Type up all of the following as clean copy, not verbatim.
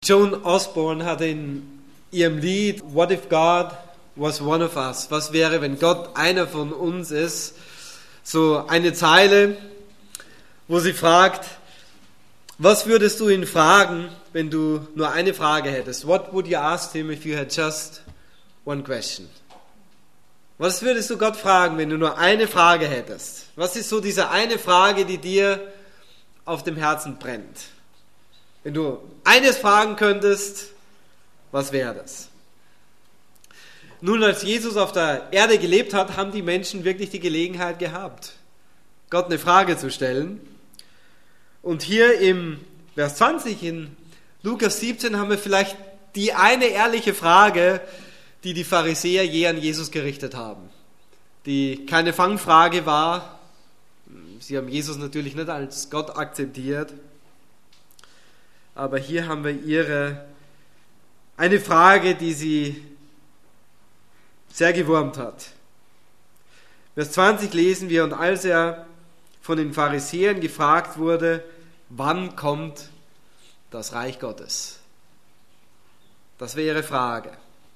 Joan Osborne hat in ihrem Lied What if God was one of us? Was wäre, wenn Gott einer von uns ist? So eine Zeile, wo sie fragt, was würdest du ihn fragen, wenn du nur eine Frage hättest? What would you ask him if you had just one question? Was würdest du Gott fragen, wenn du nur eine Frage hättest? Was ist so diese eine Frage, die dir auf dem Herzen brennt? Wenn du eines fragen könntest, was wäre das? Nun, als Jesus auf der Erde gelebt hat, haben die Menschen wirklich die Gelegenheit gehabt, Gott eine Frage zu stellen. Und hier im Vers 20 in Lukas 17 haben wir vielleicht die eine ehrliche Frage, die die Pharisäer je an Jesus gerichtet haben. Die keine Fangfrage war. Sie haben Jesus natürlich nicht als Gott akzeptiert. Aber hier haben wir eine Frage, die sie sehr gewurmt hat. Vers 20 lesen wir, und als er von den Pharisäern gefragt wurde, wann kommt das Reich Gottes? Das wäre ihre Frage.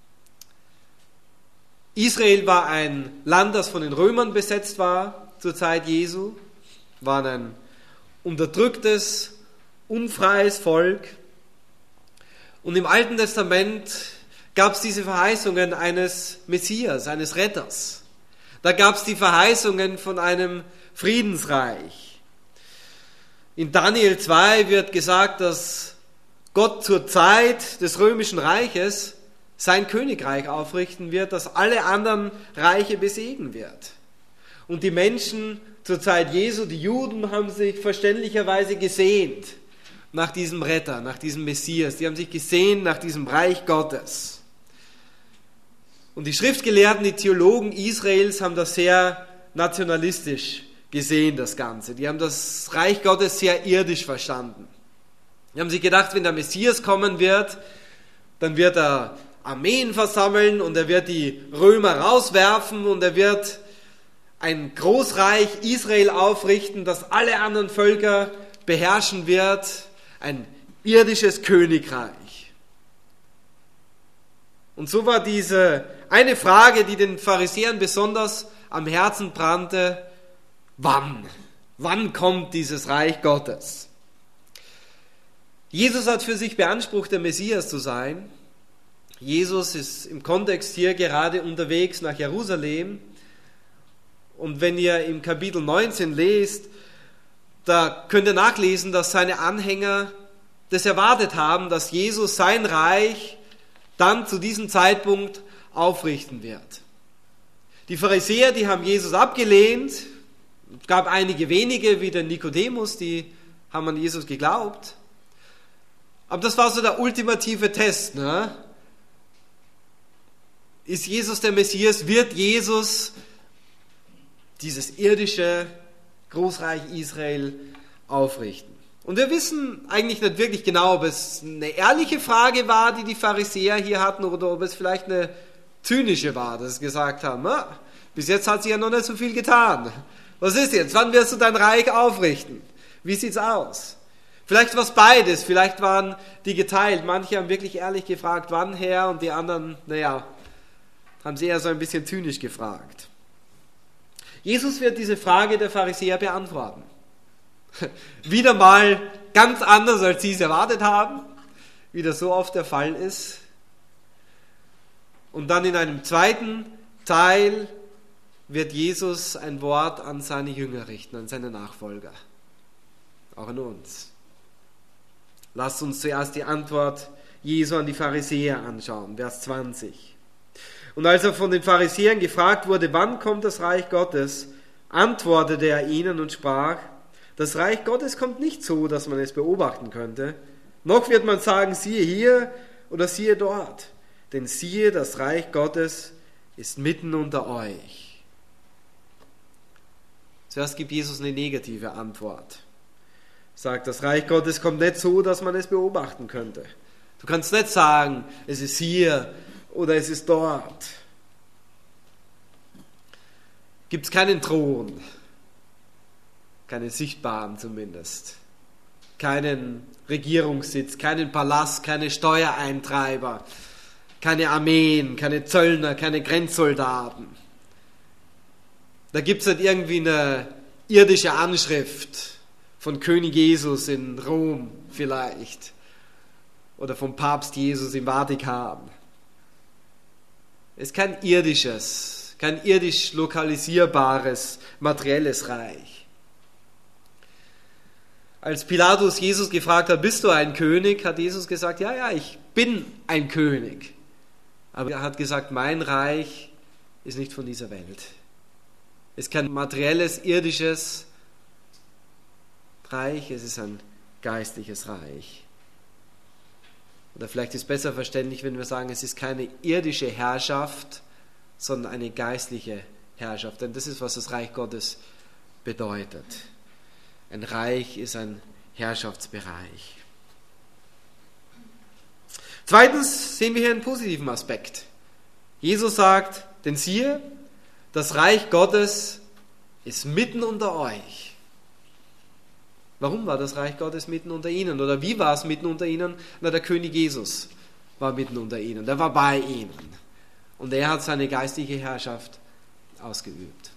Israel war ein Land, das von den Römern besetzt war zur Zeit Jesu, war ein unterdrücktes, unfreies Volk. Und im Alten Testament gab es diese Verheißungen eines Messias, eines Retters. Da gab es die Verheißungen von einem Friedensreich. In Daniel 2 wird gesagt, dass Gott zur Zeit des römischen Reiches sein Königreich aufrichten wird, das alle anderen Reiche besiegen wird. Und die Menschen zur Zeit Jesu, die Juden, haben sich verständlicherweise gesehnt nach diesem Retter, nach diesem Messias. Die haben sich gesehnt nach diesem Reich Gottes. Und die Schriftgelehrten, die Theologen Israels haben das sehr nationalistisch gesehen, das Ganze. Die haben das Reich Gottes sehr irdisch verstanden. Die haben sich gedacht, wenn der Messias kommen wird, dann wird er Armeen versammeln und er wird die Römer rauswerfen und er wird ein Großreich Israel aufrichten, das alle anderen Völker beherrschen wird. Ein irdisches Königreich. Und so war diese eine Frage, die den Pharisäern besonders am Herzen brannte: Wann? Wann kommt dieses Reich Gottes? Jesus hat für sich beansprucht, der Messias zu sein. Jesus ist im Kontext hier gerade unterwegs nach Jerusalem. Und wenn ihr im Kapitel 19 lest, da könnt ihr nachlesen, dass seine Anhänger das erwartet haben, dass Jesus sein Reich dann zu diesem Zeitpunkt aufrichten wird. Die Pharisäer, die haben Jesus abgelehnt. Es gab einige wenige, wie der Nikodemus, die haben an Jesus geglaubt. Aber das war so der ultimative Test. Ne? Ist Jesus der Messias? Wird Jesus dieses irdische Großreich Israel aufrichten? Und wir wissen eigentlich nicht wirklich genau, ob es eine ehrliche Frage war, die die Pharisäer hier hatten, oder ob es vielleicht eine zynische war, dass sie gesagt haben, bis jetzt hat sich ja noch nicht so viel getan. Was ist jetzt? Wann wirst du dein Reich aufrichten? Wie sieht's aus? Vielleicht war es beides, vielleicht waren die geteilt. Manche haben wirklich ehrlich gefragt, wann Herr, und die anderen, haben sie eher so ein bisschen zynisch gefragt. Jesus wird diese Frage der Pharisäer beantworten. Wieder mal ganz anders, als sie es erwartet haben, wie das so oft der Fall ist. Und dann in einem zweiten Teil wird Jesus ein Wort an seine Jünger richten, an seine Nachfolger, auch an uns. Lasst uns zuerst die Antwort Jesu an die Pharisäer anschauen, Vers 20. Und als er von den Pharisäern gefragt wurde, wann kommt das Reich Gottes, antwortete er ihnen und sprach: Das Reich Gottes kommt nicht so, dass man es beobachten könnte. Noch wird man sagen, siehe hier oder siehe dort. Denn siehe, das Reich Gottes ist mitten unter euch. Zuerst gibt Jesus eine negative Antwort. Er sagt, das Reich Gottes kommt nicht so, dass man es beobachten könnte. Du kannst nicht sagen, es ist hier oder es ist dort. Gibt es keinen Thron, keinen sichtbaren zumindest. keinen Regierungssitz, keinen Palast, keine Steuereintreiber, keine Armeen, keine Zöllner, keine Grenzsoldaten. Da gibt es nicht irgendwie eine irdische Anschrift von König Jesus in Rom vielleicht oder vom Papst Jesus im Vatikan. Es ist kein irdisches, kein irdisch lokalisierbares, materielles Reich. Als Pilatus Jesus gefragt hat, bist du ein König, hat Jesus gesagt, ja, ich bin ein König. Aber er hat gesagt, mein Reich ist nicht von dieser Welt. Es ist kein materielles, irdisches Reich, es ist ein geistliches Reich. Oder vielleicht ist es besser verständlich, wenn wir sagen, es ist keine irdische Herrschaft, sondern eine geistliche Herrschaft. Denn das ist, was das Reich Gottes bedeutet. Ein Reich ist ein Herrschaftsbereich. Zweitens sehen wir hier einen positiven Aspekt. Jesus sagt, denn siehe, das Reich Gottes ist mitten unter euch. Warum war das Reich Gottes mitten unter ihnen? Oder wie war es mitten unter ihnen? Na, der König Jesus war mitten unter ihnen. Der war bei ihnen. Und er hat seine geistliche Herrschaft ausgeübt.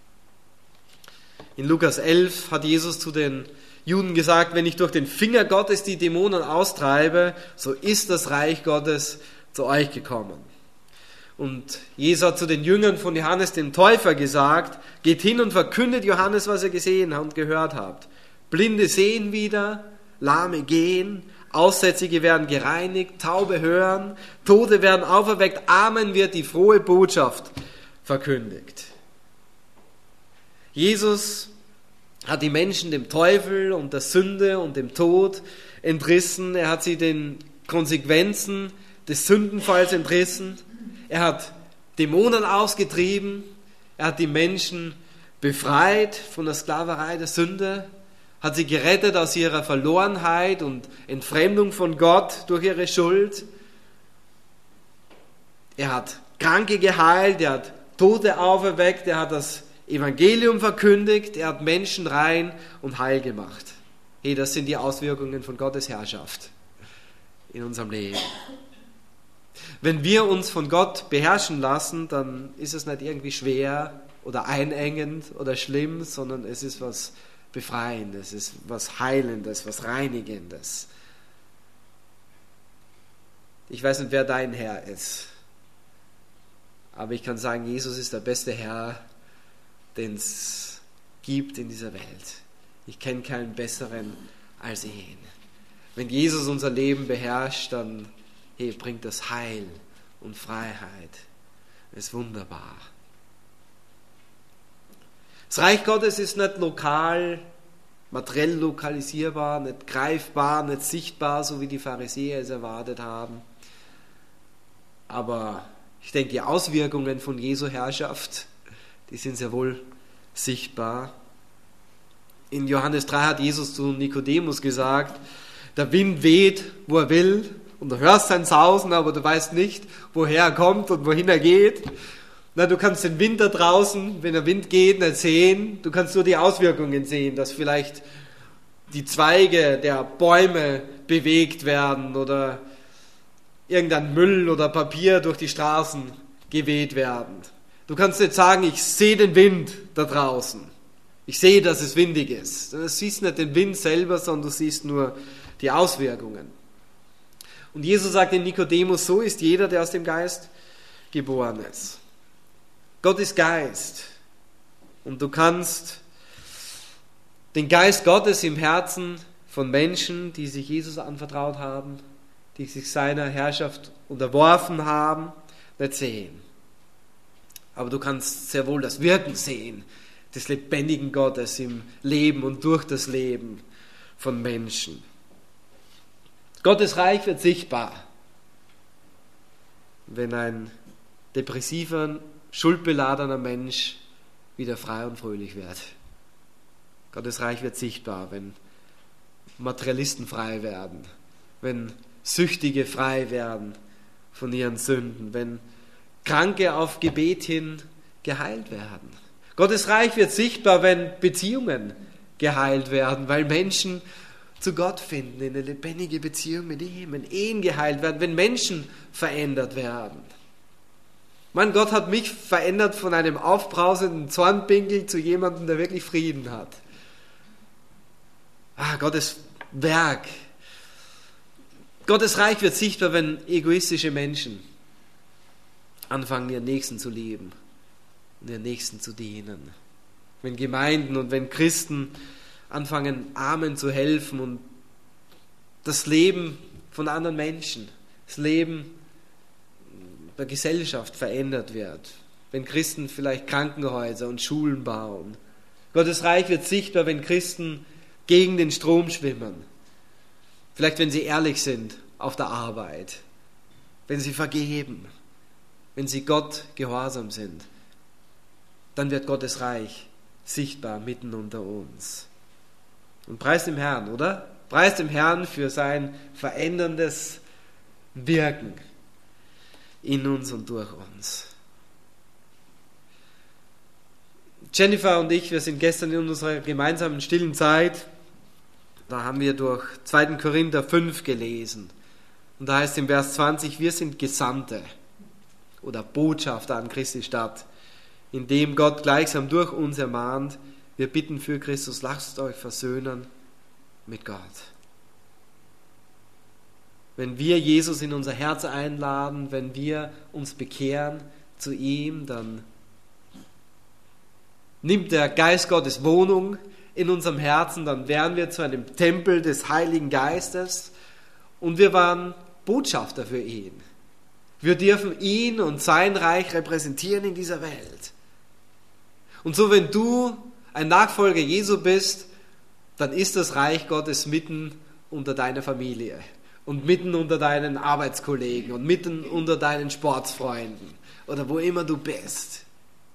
In Lukas 11 hat Jesus zu den Juden gesagt, wenn ich durch den Finger Gottes die Dämonen austreibe, so ist das Reich Gottes zu euch gekommen. Und Jesus hat zu den Jüngern von Johannes dem Täufer gesagt, geht hin und verkündet Johannes, was ihr gesehen und gehört habt. Blinde sehen wieder, Lahme gehen, Aussätzige werden gereinigt, Taube hören, Tote werden auferweckt, Armen wird die frohe Botschaft verkündigt. Jesus hat die Menschen dem Teufel und der Sünde und dem Tod entrissen. Er hat sie den Konsequenzen des Sündenfalls entrissen. Er hat Dämonen ausgetrieben. Er hat die Menschen befreit von der Sklaverei der Sünde. Hat sie gerettet aus ihrer Verlorenheit und Entfremdung von Gott durch ihre Schuld. Er hat Kranke geheilt. Er hat Tote auferweckt. Er hat das Evangelium verkündigt, er hat Menschen rein und heil gemacht. Hey, das sind die Auswirkungen von Gottes Herrschaft in unserem Leben. Wenn wir uns von Gott beherrschen lassen, dann ist es nicht irgendwie schwer oder einengend oder schlimm, sondern es ist was Befreiendes, es ist was Heilendes, was Reinigendes. Ich weiß nicht, wer dein Herr ist, aber ich kann sagen, Jesus ist der beste Herr, den es gibt in dieser Welt. Ich kenne keinen besseren als ihn. Wenn Jesus unser Leben beherrscht, dann bringt das Heil und Freiheit. Das ist wunderbar. Das Reich Gottes ist nicht lokal, materiell lokalisierbar, nicht greifbar, nicht sichtbar, so wie die Pharisäer es erwartet haben. Aber ich denke, die Auswirkungen von Jesu Herrschaft, die sind sehr wohl sichtbar. In Johannes 3 hat Jesus zu Nikodemus gesagt, der Wind weht, wo er will, und du hörst sein Sausen, aber du weißt nicht, woher er kommt und wohin er geht. Na, du kannst den Wind da draußen, wenn der Wind geht, nicht sehen. Du kannst nur die Auswirkungen sehen, dass vielleicht die Zweige der Bäume bewegt werden oder irgendein Müll oder Papier durch die Straßen geweht werden. Du kannst nicht sagen, ich sehe den Wind da draußen. Ich sehe, dass es windig ist. Du siehst nicht den Wind selber, sondern du siehst nur die Auswirkungen. Und Jesus sagt in Nikodemus, so ist jeder, der aus dem Geist geboren ist. Gott ist Geist. Und du kannst den Geist Gottes im Herzen von Menschen, die sich Jesus anvertraut haben, die sich seiner Herrschaft unterworfen haben, nicht sehen. Aber du kannst sehr wohl das Wirken sehen des lebendigen Gottes im Leben und durch das Leben von Menschen. Gottes Reich wird sichtbar, wenn ein depressiver, schuldbeladener Mensch wieder frei und fröhlich wird. Gottes Reich wird sichtbar, wenn Materialisten frei werden, wenn Süchtige frei werden von ihren Sünden, wenn Kranke auf Gebet hin geheilt werden. Gottes Reich wird sichtbar, wenn Beziehungen geheilt werden, weil Menschen zu Gott finden, in eine lebendige Beziehung mit ihm, wenn Ehen geheilt werden, wenn Menschen verändert werden. Mann, Gott hat mich verändert von einem aufbrausenden Zornpinkel zu jemandem, der wirklich Frieden hat. Gottes Werk. Gottes Reich wird sichtbar, wenn egoistische Menschen anfangen, ihren Nächsten zu lieben und ihren Nächsten zu dienen. Wenn Gemeinden und wenn Christen anfangen, Armen zu helfen und das Leben von anderen Menschen, das Leben der Gesellschaft verändert wird. Wenn Christen vielleicht Krankenhäuser und Schulen bauen. Gottes Reich wird sichtbar, wenn Christen gegen den Strom schwimmen. Vielleicht, wenn sie ehrlich sind auf der Arbeit. Wenn sie vergeben. Wenn sie Gott gehorsam sind. Dann wird Gottes Reich sichtbar mitten unter uns. Und preist dem Herrn, oder? Preist dem Herrn für sein veränderndes Wirken in uns und durch uns. Jennifer und ich, wir sind gestern in unserer gemeinsamen stillen Zeit, da haben wir durch 2. Korinther 5 gelesen. Und da heißt im Vers 20, wir sind Gesandte oder Botschafter an Christi Stadt, indem Gott gleichsam durch uns ermahnt, wir bitten für Christus, lasst euch versöhnen mit Gott. Wenn wir Jesus in unser Herz einladen, wenn wir uns bekehren zu ihm, dann nimmt der Geist Gottes Wohnung in unserem Herzen, dann werden wir zu einem Tempel des Heiligen Geistes und wir waren Botschafter für ihn. Wir dürfen ihn und sein Reich repräsentieren in dieser Welt. Und so, wenn du ein Nachfolger Jesu bist, dann ist das Reich Gottes mitten unter deiner Familie und mitten unter deinen Arbeitskollegen und mitten unter deinen Sportsfreunden oder wo immer du bist.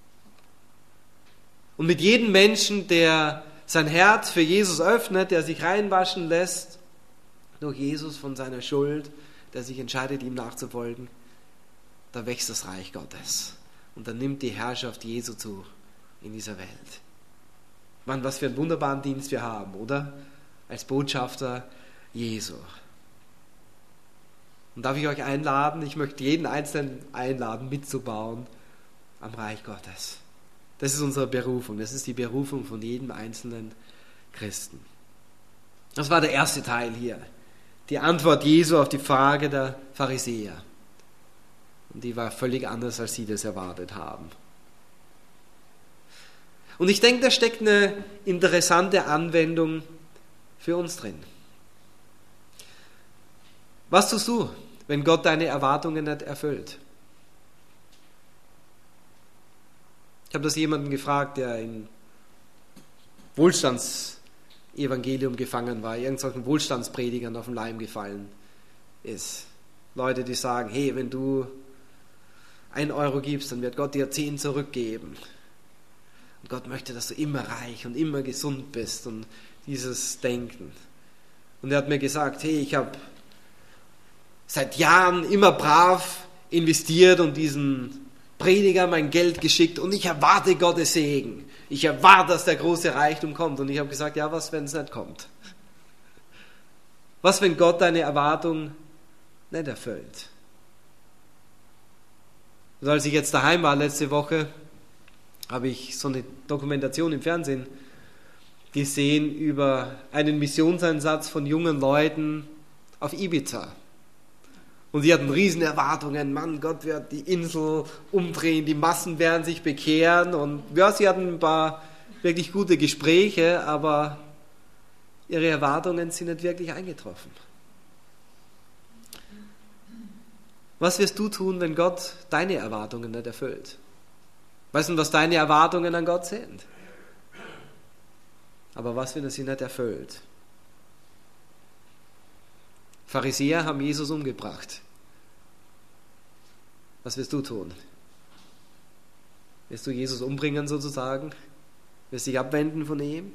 Und mit jedem Menschen, der sein Herz für Jesus öffnet, der sich reinwaschen lässt durch Jesus von seiner Schuld, der sich entscheidet, ihm nachzufolgen, da wächst das Reich Gottes und dann nimmt die Herrschaft Jesu zu in dieser Welt. Mann, was für einen wunderbaren Dienst wir haben, oder? Als Botschafter Jesu. Und darf ich euch einladen, ich möchte jeden Einzelnen einladen, mitzubauen am Reich Gottes. Das ist unsere Berufung, das ist die Berufung von jedem einzelnen Christen. Das war der erste Teil hier, die Antwort Jesu auf die Frage der Pharisäer. Und die war völlig anders, als sie das erwartet haben. Und ich denke, da steckt eine interessante Anwendung für uns drin. Was tust du, wenn Gott deine Erwartungen nicht erfüllt? Ich habe das jemanden gefragt, der im Wohlstandsevangelium gefangen war, irgendwelchen Wohlstandspredigern auf den Leim gefallen ist. Leute, die sagen, hey, wenn du 1 Euro gibst, dann wird Gott dir 10 zurückgeben. Und Gott möchte, dass du immer reich und immer gesund bist und dieses Denken. Und er hat mir gesagt, hey, ich habe seit Jahren immer brav investiert und diesen Prediger mein Geld geschickt und ich erwarte Gottes Segen. Ich erwarte, dass der große Reichtum kommt. Und ich habe gesagt, ja, was, wenn es nicht kommt? Was, wenn Gott deine Erwartung nicht erfüllt? Und als ich jetzt daheim war letzte Woche, habe ich so eine Dokumentation im Fernsehen gesehen über einen Missionseinsatz von jungen Leuten auf Ibiza. Und sie hatten riesen Erwartungen, Mann, Gott wird die Insel umdrehen, die Massen werden sich bekehren. Und ja, sie hatten ein paar wirklich gute Gespräche, aber ihre Erwartungen sind nicht wirklich eingetroffen. Was wirst du tun, wenn Gott deine Erwartungen nicht erfüllt? Weißt du, was deine Erwartungen an Gott sind? Aber was, wenn er sie nicht erfüllt? Pharisäer haben Jesus umgebracht. Was wirst du tun? Wirst du Jesus umbringen sozusagen? Wirst du dich abwenden von ihm?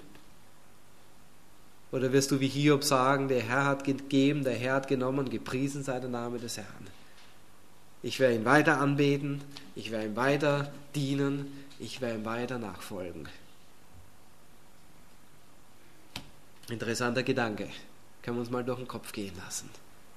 Oder wirst du wie Hiob sagen, der Herr hat gegeben, der Herr hat genommen, gepriesen sei der Name des Herrn. Ich werde ihn weiter anbeten, ich werde ihm weiter dienen, ich werde ihm weiter nachfolgen. Interessanter Gedanke. Können wir uns mal durch den Kopf gehen lassen.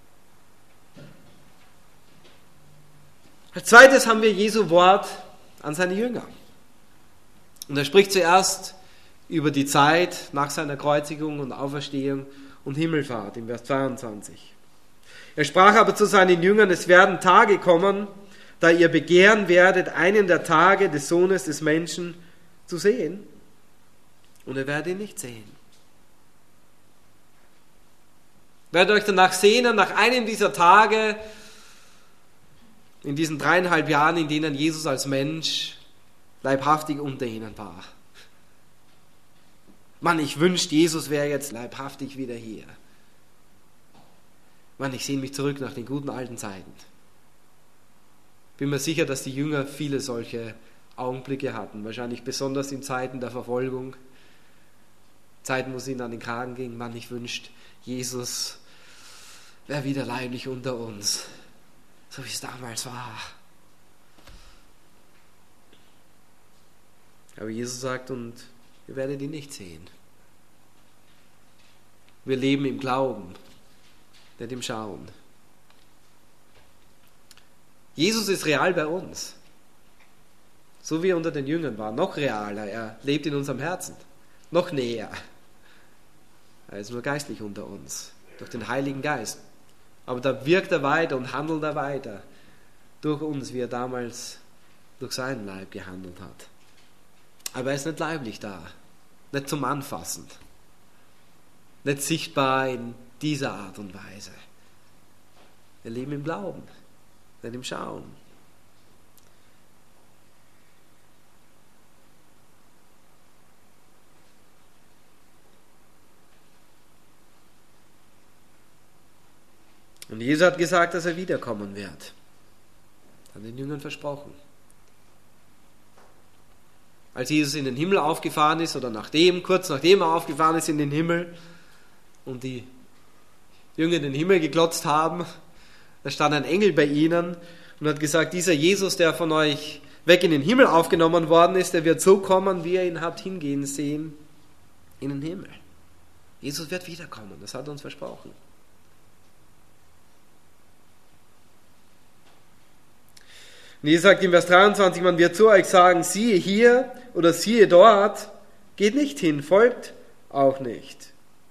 Als zweites haben wir Jesu Wort an seine Jünger. Und er spricht zuerst über die Zeit nach seiner Kreuzigung und Auferstehung und Himmelfahrt im Vers 22. Er sprach aber zu seinen Jüngern: Es werden Tage kommen, da ihr begehren werdet, einen der Tage des Sohnes des Menschen zu sehen, und ihr werdet ihn nicht sehen. Werdet euch danach sehnen, nach einem dieser Tage, in diesen 3,5 Jahren, in denen Jesus als Mensch leibhaftig unter ihnen war. Mann, ich wünschte, Jesus wäre jetzt leibhaftig wieder hier. Mann, ich sehne mich zurück nach den guten alten Zeiten. Bin mir sicher, dass die Jünger viele solche Augenblicke hatten, wahrscheinlich besonders in Zeiten der Verfolgung, Zeiten, wo es ihnen an den Kragen ging. Mann, ich wünschte, Jesus wäre wieder leiblich unter uns, so wie es damals war. Aber Jesus sagt, und ihr werdet ihn nicht sehen. Wir leben im Glauben, nicht im Schauen. Jesus ist real bei uns. So wie er unter den Jüngern war, noch realer. Er lebt in unserem Herzen, noch näher. Er ist nur geistlich unter uns, durch den Heiligen Geist. Aber da wirkt er weiter und handelt er weiter durch uns, wie er damals durch seinen Leib gehandelt hat. Aber er ist nicht leiblich da, nicht zum Anfassen, nicht sichtbar in dieser Art und Weise. Wir leben im Glauben, nicht im Schauen. Und Jesus hat gesagt, dass er wiederkommen wird. Hat den Jüngern versprochen. Als Jesus in den Himmel aufgefahren ist, oder kurz nachdem er aufgefahren ist in den Himmel und die Jünger in den Himmel geglotzt haben, da stand ein Engel bei ihnen und hat gesagt, dieser Jesus, der von euch weg in den Himmel aufgenommen worden ist, der wird so kommen, wie ihr ihn habt hingehen sehen in den Himmel. Jesus wird wiederkommen, das hat er uns versprochen. Und Jesus sagt im Vers 23, man wird zu euch sagen, siehe hier oder siehe dort, geht nicht hin, folgt auch nicht.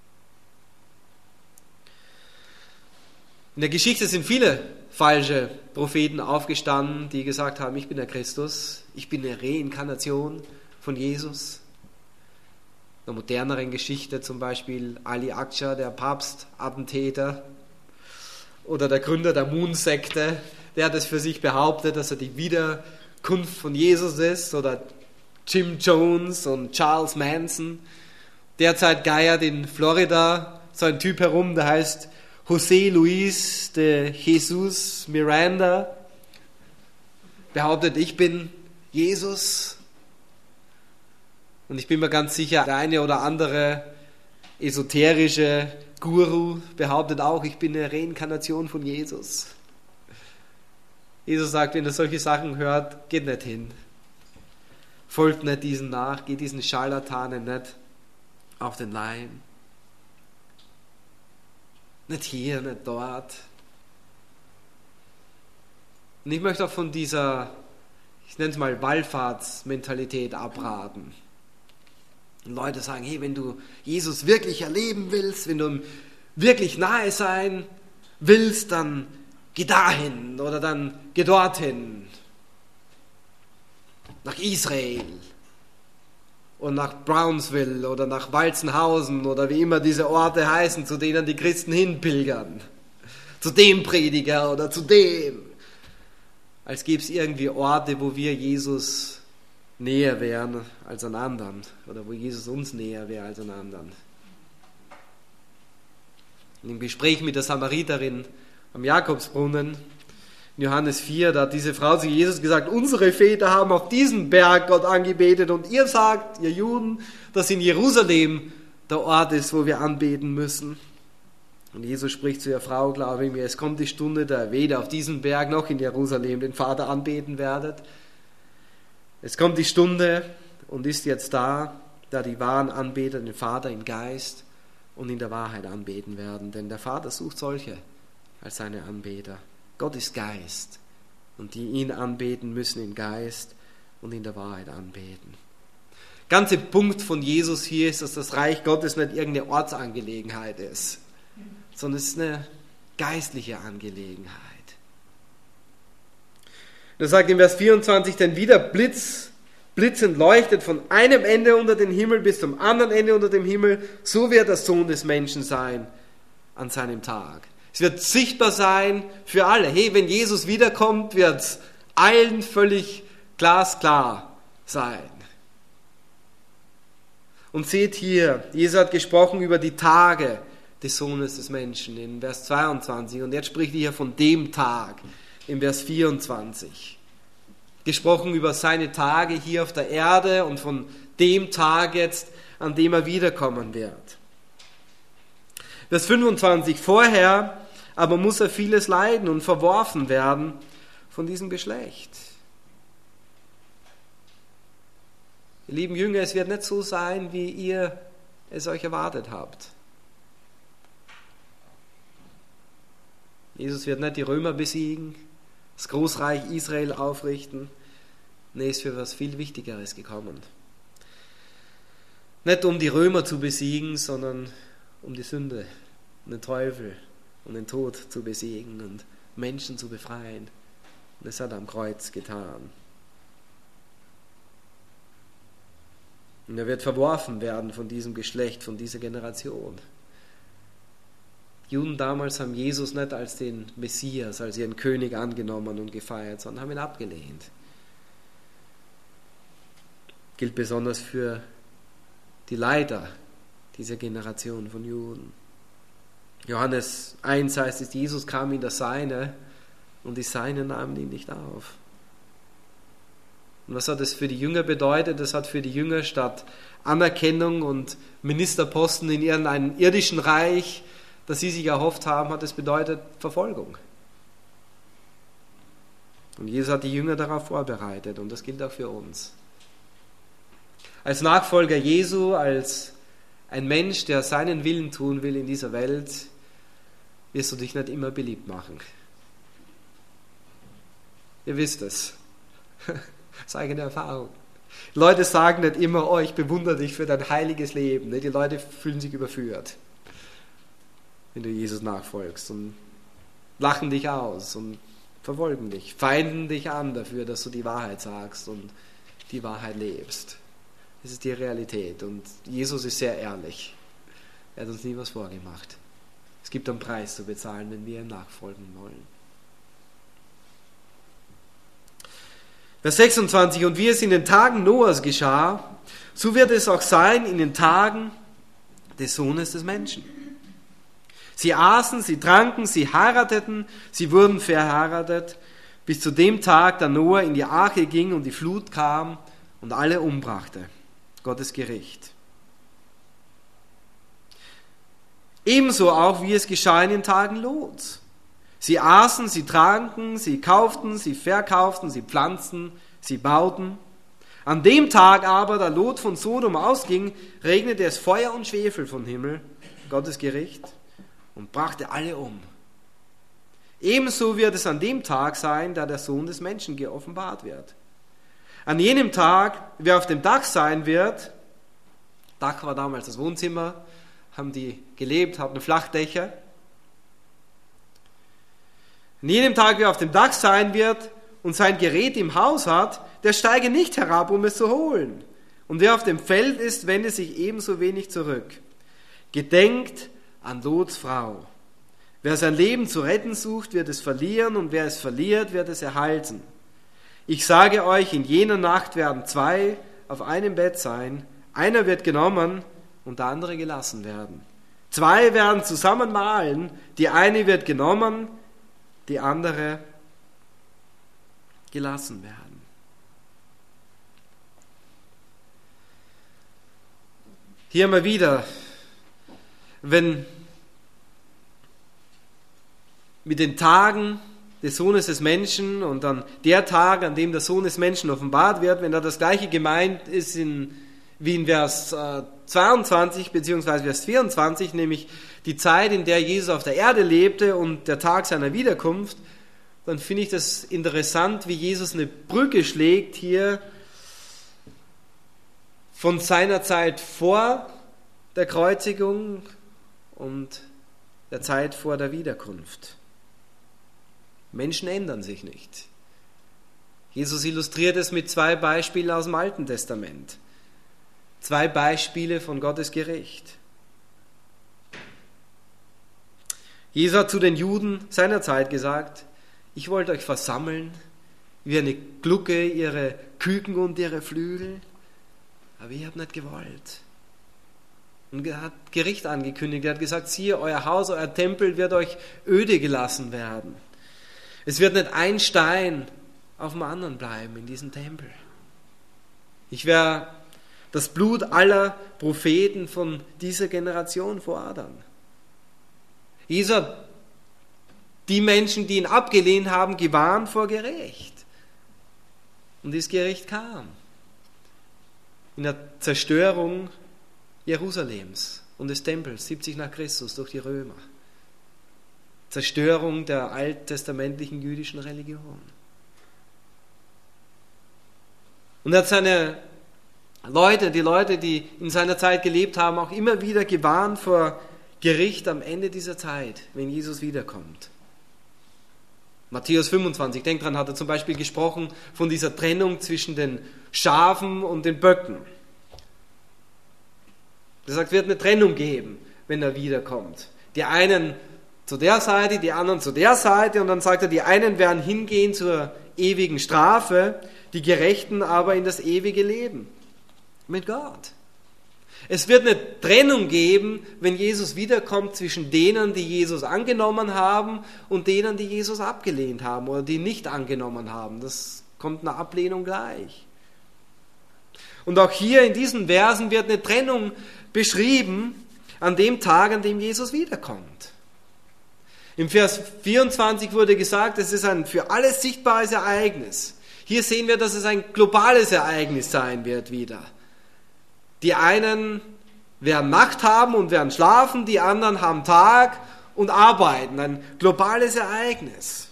In der Geschichte sind viele falsche Propheten aufgestanden, die gesagt haben, ich bin der Christus, ich bin eine Reinkarnation von Jesus. In der moderneren Geschichte zum Beispiel Ali Akça, der Papstattentäter, oder der Gründer der Moon-Sekte, der hat es für sich behauptet, dass er die Wiederkunft von Jesus ist, oder Jim Jones und Charles Manson. Derzeit geiert in Florida so ein Typ herum, der heißt José Luis de Jesus Miranda, behauptet, ich bin Jesus. Und ich bin mir ganz sicher, der eine oder andere esoterische Guru behauptet auch, ich bin eine Reinkarnation von Jesus. Jesus sagt, wenn ihr solche Sachen hört, geht nicht hin. Folgt nicht diesen nach, geht diesen Scharlatanen nicht auf den Leim. Nicht hier, nicht dort. Und ich möchte auch von dieser, ich nenne es mal Wallfahrtsmentalität abraten. Und Leute sagen, hey, wenn du Jesus wirklich erleben willst, wenn du ihm wirklich nahe sein willst, dann geh dahin oder dann geh dorthin. Nach Israel und nach Brownsville oder nach Walzenhausen oder wie immer diese Orte heißen, zu denen die Christen hinpilgern. Zu dem Prediger oder zu dem. Als gäbe es irgendwie Orte, wo wir Jesus näher wären als an anderen oder wo Jesus uns näher wäre als an anderen. In dem Gespräch mit der Samariterin am Jakobsbrunnen in Johannes 4, da hat diese Frau zu Jesus gesagt, unsere Väter haben auf diesem Berg Gott angebetet und ihr sagt, ihr Juden, dass in Jerusalem der Ort ist, wo wir anbeten müssen. Und Jesus spricht zu ihr, Frau, glaube mir, es kommt die Stunde, da ihr weder auf diesem Berg noch in Jerusalem den Vater anbeten werdet. Es kommt die Stunde und ist jetzt da, da die wahren Anbeter den Vater in Geist und in der Wahrheit anbeten werden. Denn der Vater sucht solche als seine Anbeter. Gott ist Geist und die ihn anbeten, müssen in Geist und in der Wahrheit anbeten. Der ganze Punkt von Jesus hier ist, dass das Reich Gottes nicht irgendeine Ortsangelegenheit ist, sondern es ist eine geistliche Angelegenheit. Da sagt in Vers 24, denn wie der blitzend leuchtet von einem Ende unter dem Himmel bis zum anderen Ende unter dem Himmel, so wird der Sohn des Menschen sein an seinem Tag. Es wird sichtbar sein für alle. Hey, wenn Jesus wiederkommt, wird es allen völlig glasklar sein. Und seht hier, Jesus hat gesprochen über die Tage des Sohnes des Menschen in Vers 22 und jetzt spricht er hier von dem Tag in Vers 24. Gesprochen über seine Tage hier auf der Erde und von dem Tag jetzt, an dem er wiederkommen wird. Vers 25, vorher aber muss er vieles leiden und verworfen werden von diesem Geschlecht. Ihr lieben Jünger, es wird nicht so sein, wie ihr es euch erwartet habt. Jesus wird nicht die Römer besiegen, das Großreich Israel aufrichten. Nee, ist für was viel Wichtigeres gekommen. Nicht um die Römer zu besiegen, sondern um die Sünde, um den Teufel und den Tod zu besiegen und Menschen zu befreien. Und das hat er am Kreuz getan. Und er wird verworfen werden von diesem Geschlecht, von dieser Generation. Die Juden damals haben Jesus nicht als den Messias, als ihren König angenommen und gefeiert, sondern haben ihn abgelehnt. Gilt besonders für die Leiter dieser Generation von Juden. Johannes 1 heißt es, Jesus kam in das Seine und die Seinen nahmen ihn nicht auf. Und was hat das für die Jünger bedeutet? Das hat für die Jünger statt Anerkennung und Ministerposten in irgendeinem irdischen Reich, das sie sich erhofft haben, hat es bedeutet Verfolgung. Und Jesus hat die Jünger darauf vorbereitet und das gilt auch für uns. Als Nachfolger Jesu, als ein Mensch, der seinen Willen tun will in dieser Welt, wirst du dich nicht immer beliebt machen. Ihr wisst es. Das ist eigene Erfahrung. Leute sagen nicht immer, oh, ich bewundere dich für dein heiliges Leben. Die Leute fühlen sich überführt, wenn du Jesus nachfolgst und lachen dich aus und verfolgen dich, feinden dich an dafür, dass du die Wahrheit sagst und die Wahrheit lebst. Das ist die Realität und Jesus ist sehr ehrlich. Er hat uns nie was vorgemacht. Es gibt einen Preis zu bezahlen, wenn wir ihm nachfolgen wollen. Vers 26, und wie es in den Tagen Noahs geschah, so wird es auch sein in den Tagen des Sohnes des Menschen. Sie aßen, sie tranken, sie heirateten, sie wurden verheiratet, bis zu dem Tag, da Noah in die Arche ging und die Flut kam und alle umbrachte. Gottes Gericht. Ebenso auch, wie es geschah in den Tagen Lots. Sie aßen, sie tranken, sie kauften, sie verkauften, sie pflanzten, sie bauten. An dem Tag aber, da Lot von Sodom ausging, regnete es Feuer und Schwefel vom Himmel, Gottes Gericht, und brachte alle um. Ebenso wird es an dem Tag sein, da der Sohn des Menschen geoffenbart wird. An jenem Tag, wer auf dem Dach sein wird, Dach war damals das Wohnzimmer, haben die gelebt, hatten Flachdächer. An jenem Tag, wer auf dem Dach sein wird und sein Gerät im Haus hat, der steige nicht herab, um es zu holen. Und wer auf dem Feld ist, wende sich ebenso wenig zurück. Gedenkt an Lots Frau. Wer sein Leben zu retten sucht, wird es verlieren, und wer es verliert, wird es erhalten. Ich sage euch, in jener Nacht werden 2 auf einem Bett sein. Einer wird genommen und der andere gelassen werden. 2 werden zusammen mahlen. Die eine wird genommen, die andere gelassen werden. Hier mal wieder, wenn mit den Tagen des Sohnes des Menschen und dann der Tag, an dem der Sohn des Menschen offenbart wird, wenn da das Gleiche gemeint ist in wie in Vers 22 bzw. Vers 24, nämlich die Zeit, in der Jesus auf der Erde lebte und der Tag seiner Wiederkunft, dann finde ich das interessant, wie Jesus eine Brücke schlägt hier von seiner Zeit vor der Kreuzigung und der Zeit vor der Wiederkunft. Menschen ändern sich nicht. Jesus illustriert es mit 2 Beispielen aus dem Alten Testament. 2 Beispiele von Gottes Gericht. Jesus hat zu den Juden seiner Zeit gesagt: Ich wollte euch versammeln, wie eine Glucke ihre Küken und ihre Flügel, aber ihr habt nicht gewollt. Und er hat Gericht angekündigt. Er hat gesagt: Siehe, euer Haus, euer Tempel wird euch öde gelassen werden. Es wird nicht ein Stein auf dem anderen bleiben in diesem Tempel. Ich werde das Blut aller Propheten von dieser Generation fordern. Jesus hat die Menschen, die ihn abgelehnt haben, gewarnt vor Gericht. Und dieses Gericht kam in der Zerstörung Jerusalems und des Tempels 70 nach Christus durch die Römer. Zerstörung der alttestamentlichen jüdischen Religion. Und er hat seine Leute, die in seiner Zeit gelebt haben, auch immer wieder gewarnt vor Gericht am Ende dieser Zeit, wenn Jesus wiederkommt. Matthäus 25, denkt dran, hat er zum Beispiel gesprochen von dieser Trennung zwischen den Schafen und den Böcken. Er sagt, es wird eine Trennung geben, wenn er wiederkommt. Die einen zu der Seite, die anderen zu der Seite, und dann sagt er, die einen werden hingehen zur ewigen Strafe, die Gerechten aber in das ewige Leben mit Gott. Es wird eine Trennung geben, wenn Jesus wiederkommt, zwischen denen, die Jesus angenommen haben, und denen, die Jesus abgelehnt haben oder die nicht angenommen haben. Das kommt einer Ablehnung gleich. Und auch hier in diesen Versen wird eine Trennung beschrieben an dem Tag, an dem Jesus wiederkommt. Im Vers 24 wurde gesagt, es ist ein für alles sichtbares Ereignis. Hier sehen wir, dass es ein globales Ereignis sein wird wieder. Die einen werden Nacht haben und werden schlafen, die anderen haben Tag und arbeiten. Ein globales Ereignis.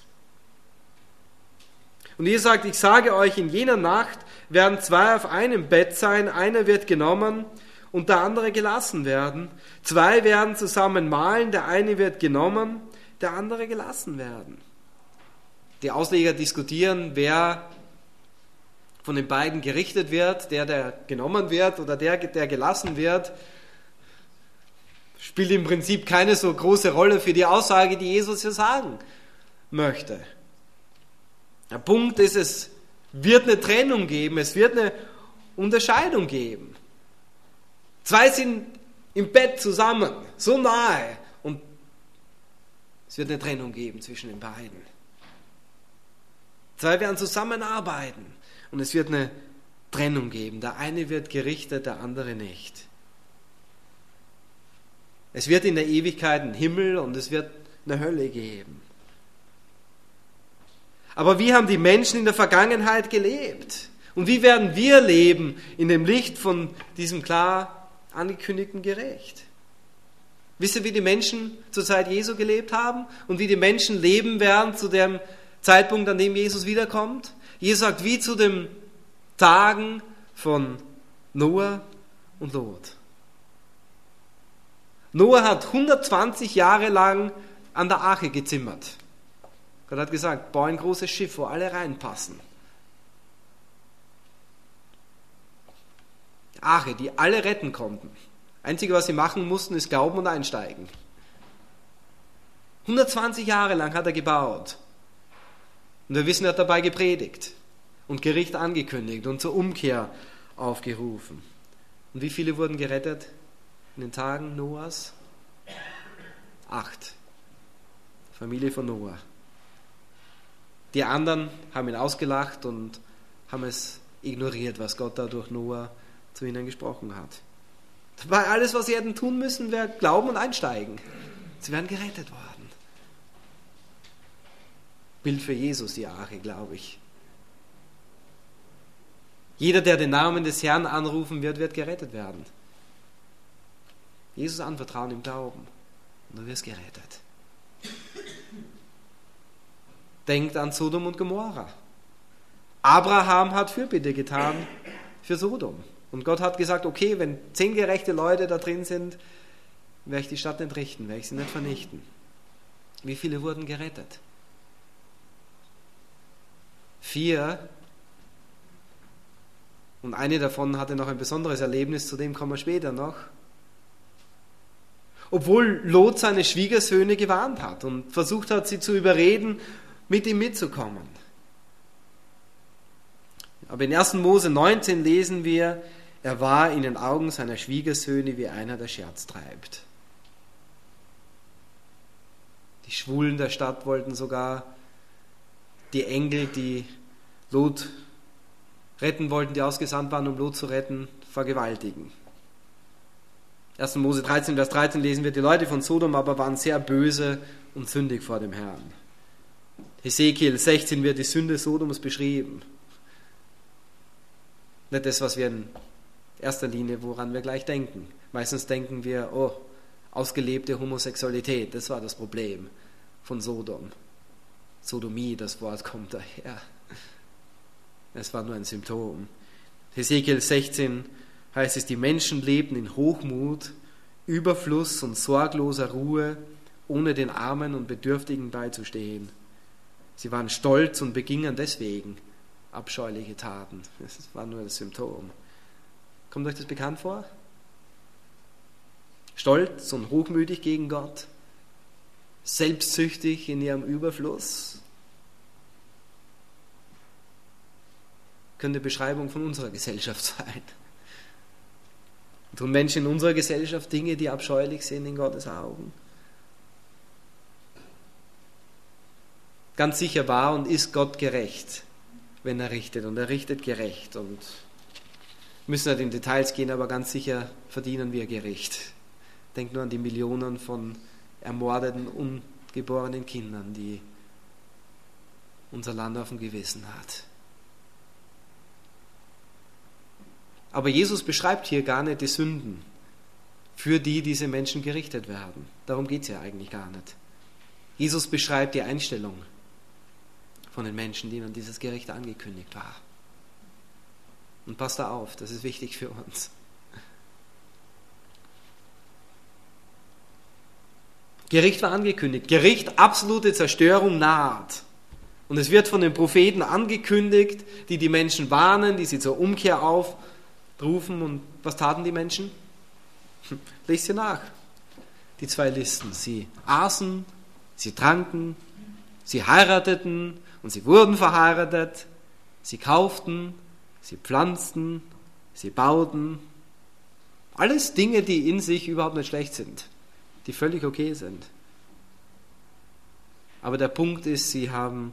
Und ihr sagt, ich sage euch, in jener Nacht werden 2 auf einem Bett sein, einer wird genommen und der andere gelassen werden. 2 werden zusammen mahlen, der eine wird genommen, der andere gelassen werden. Die Ausleger diskutieren, wer von den beiden gerichtet wird, der genommen wird oder der gelassen wird. Spielt im Prinzip keine so große Rolle für die Aussage, die Jesus hier sagen möchte. Der Punkt ist, es wird eine Trennung geben, es wird eine Unterscheidung geben. 2 sind im Bett zusammen, so nahe, und es wird eine Trennung geben zwischen den beiden. 2 werden zusammenarbeiten und es wird eine Trennung geben. Der eine wird gerichtet, der andere nicht. Es wird in der Ewigkeit einen Himmel und es wird eine Hölle geben. Aber wie haben die Menschen in der Vergangenheit gelebt? Und wie werden wir leben in dem Licht von diesem klar angekündigten Gericht? Wisst ihr, wie die Menschen zur Zeit Jesu gelebt haben und wie die Menschen leben werden zu dem Zeitpunkt, an dem Jesus wiederkommt? Jesus sagt, wie zu den Tagen von Noah und Lot. Noah hat 120 Jahre lang an der Arche gezimmert. Gott hat gesagt, bau ein großes Schiff, wo alle reinpassen. Arche, die alle retten konnten. Einzige, was sie machen mussten, ist glauben und einsteigen. 120 Jahre lang hat er gebaut. Und wir wissen, er hat dabei gepredigt und Gericht angekündigt und zur Umkehr aufgerufen. Und wie viele wurden gerettet in den Tagen Noahs? 8. Familie von Noah. Die anderen haben ihn ausgelacht und haben es ignoriert, was Gott da durch Noah zu ihnen gesprochen hat. Dabei alles, was sie hätten tun müssen, wäre glauben und einsteigen. Sie wären gerettet worden. Bild für Jesus, die Arche, glaube ich. Jeder, der den Namen des Herrn anrufen wird, wird gerettet werden. Jesus anvertrauen im Glauben und du wirst gerettet. Denkt an Sodom und Gomorra. Abraham hat Fürbitte getan für Sodom. Und Gott hat gesagt, okay, wenn 10 gerechte Leute da drin sind, werde ich die Stadt nicht richten, werde ich sie nicht vernichten. Wie viele wurden gerettet? 4. Und eine davon hatte noch ein besonderes Erlebnis, zu dem kommen wir später noch. Obwohl Lot seine Schwiegersöhne gewarnt hat und versucht hat, sie zu überreden, mit ihm mitzukommen. Aber in 1. Mose 19 lesen wir, er war in den Augen seiner Schwiegersöhne wie einer, der Scherz treibt. Die Schwulen der Stadt wollten sogar die Engel, die Lot retten wollten, die ausgesandt waren, um Lot zu retten, vergewaltigen. 1. Mose 13, Vers 13 lesen wir, die Leute von Sodom aber waren sehr böse und sündig vor dem Herrn. Hesekiel 16 wird die Sünde Sodoms beschrieben. Nicht das, was wir in erster Linie, woran wir gleich denken. Meistens denken wir, oh, ausgelebte Homosexualität, das war das Problem von Sodom. Sodomie, das Wort kommt daher. Es war nur ein Symptom. Hesekiel 16 heißt es, die Menschen lebten in Hochmut, Überfluss und sorgloser Ruhe, ohne den Armen und Bedürftigen beizustehen. Sie waren stolz und begingen deswegen abscheuliche Taten. Das war nur das Symptom. Kommt euch das bekannt vor? Stolz und hochmütig gegen Gott, selbstsüchtig in ihrem Überfluss. Könnte Beschreibung von unserer Gesellschaft sein. Tun Menschen in unserer Gesellschaft Dinge, die abscheulich sind in Gottes Augen? Ganz sicher war und ist Gott gerecht, wenn er richtet. Und er richtet gerecht. Und müssen nicht in Details gehen, aber ganz sicher verdienen wir Gericht. Denkt nur an die Millionen von ermordeten, ungeborenen Kindern, die unser Land auf dem Gewissen hat. Aber Jesus beschreibt hier gar nicht die Sünden, für die diese Menschen gerichtet werden. Darum geht es ja eigentlich gar nicht. Jesus beschreibt die Einstellung von den Menschen, denen dieses Gericht angekündigt war. Und passt da auf, das ist wichtig für uns. Gericht war angekündigt. Gericht, absolute Zerstörung naht. Und es wird von den Propheten angekündigt, die die Menschen warnen, die sie zur Umkehr aufrufen. Und was taten die Menschen? Lest ihr nach. Die 2 Listen. Sie aßen, sie tranken, sie heirateten und sie wurden verheiratet. Sie kauften, sie pflanzten, sie bauten. Alles Dinge, die in sich überhaupt nicht schlecht sind, die völlig okay sind. Aber der Punkt ist, sie haben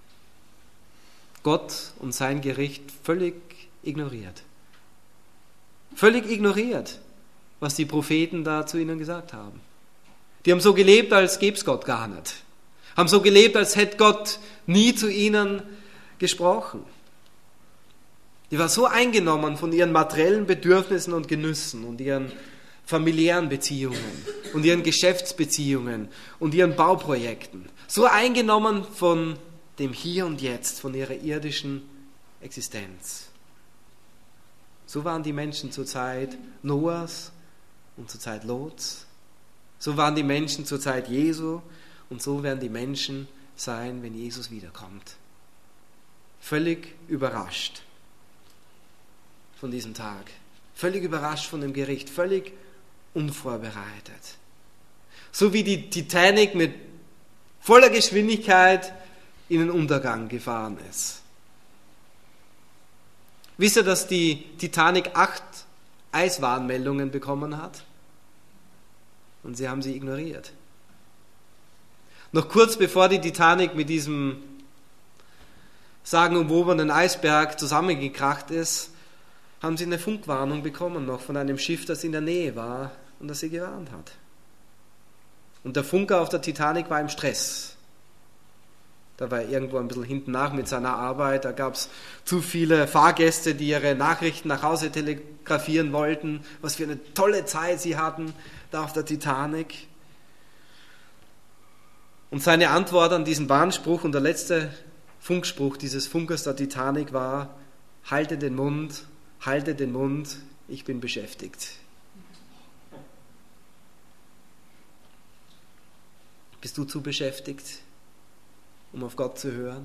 Gott und sein Gericht völlig ignoriert. Völlig ignoriert, was die Propheten da zu ihnen gesagt haben. Die haben so gelebt, als gäbe es Gott gar nicht. Haben so gelebt, als hätte Gott nie zu ihnen gesprochen. Die war so eingenommen von ihren materiellen Bedürfnissen und Genüssen und ihren familiären Beziehungen und ihren Geschäftsbeziehungen und ihren Bauprojekten. So eingenommen von dem Hier und Jetzt, von ihrer irdischen Existenz. So waren die Menschen zur Zeit Noahs und zur Zeit Lots. So waren die Menschen zur Zeit Jesu und so werden die Menschen sein, wenn Jesus wiederkommt. Völlig überrascht von diesem Tag. Völlig überrascht von dem Gericht. Völlig unvorbereitet. So wie die Titanic mit voller Geschwindigkeit in den Untergang gefahren ist. Wisst ihr, dass die Titanic 8 Eiswarnmeldungen bekommen hat? Und sie haben sie ignoriert. Noch kurz bevor die Titanic mit diesem sagenumwobenen Eisberg zusammengekracht ist, haben sie eine Funkwarnung bekommen noch von einem Schiff, das in der Nähe war und das sie gewarnt hat. Und der Funker auf der Titanic war im Stress. Da war er irgendwo ein bisschen hinten nach mit seiner Arbeit. Da gab es zu viele Fahrgäste, die ihre Nachrichten nach Hause telegrafieren wollten. Was für eine tolle Zeit sie hatten da auf der Titanic. Und seine Antwort an diesen Warnspruch und der letzte Funkspruch dieses Funkers der Titanic war: halte den Mund, ich bin beschäftigt. Bist du zu beschäftigt, um auf Gott zu hören?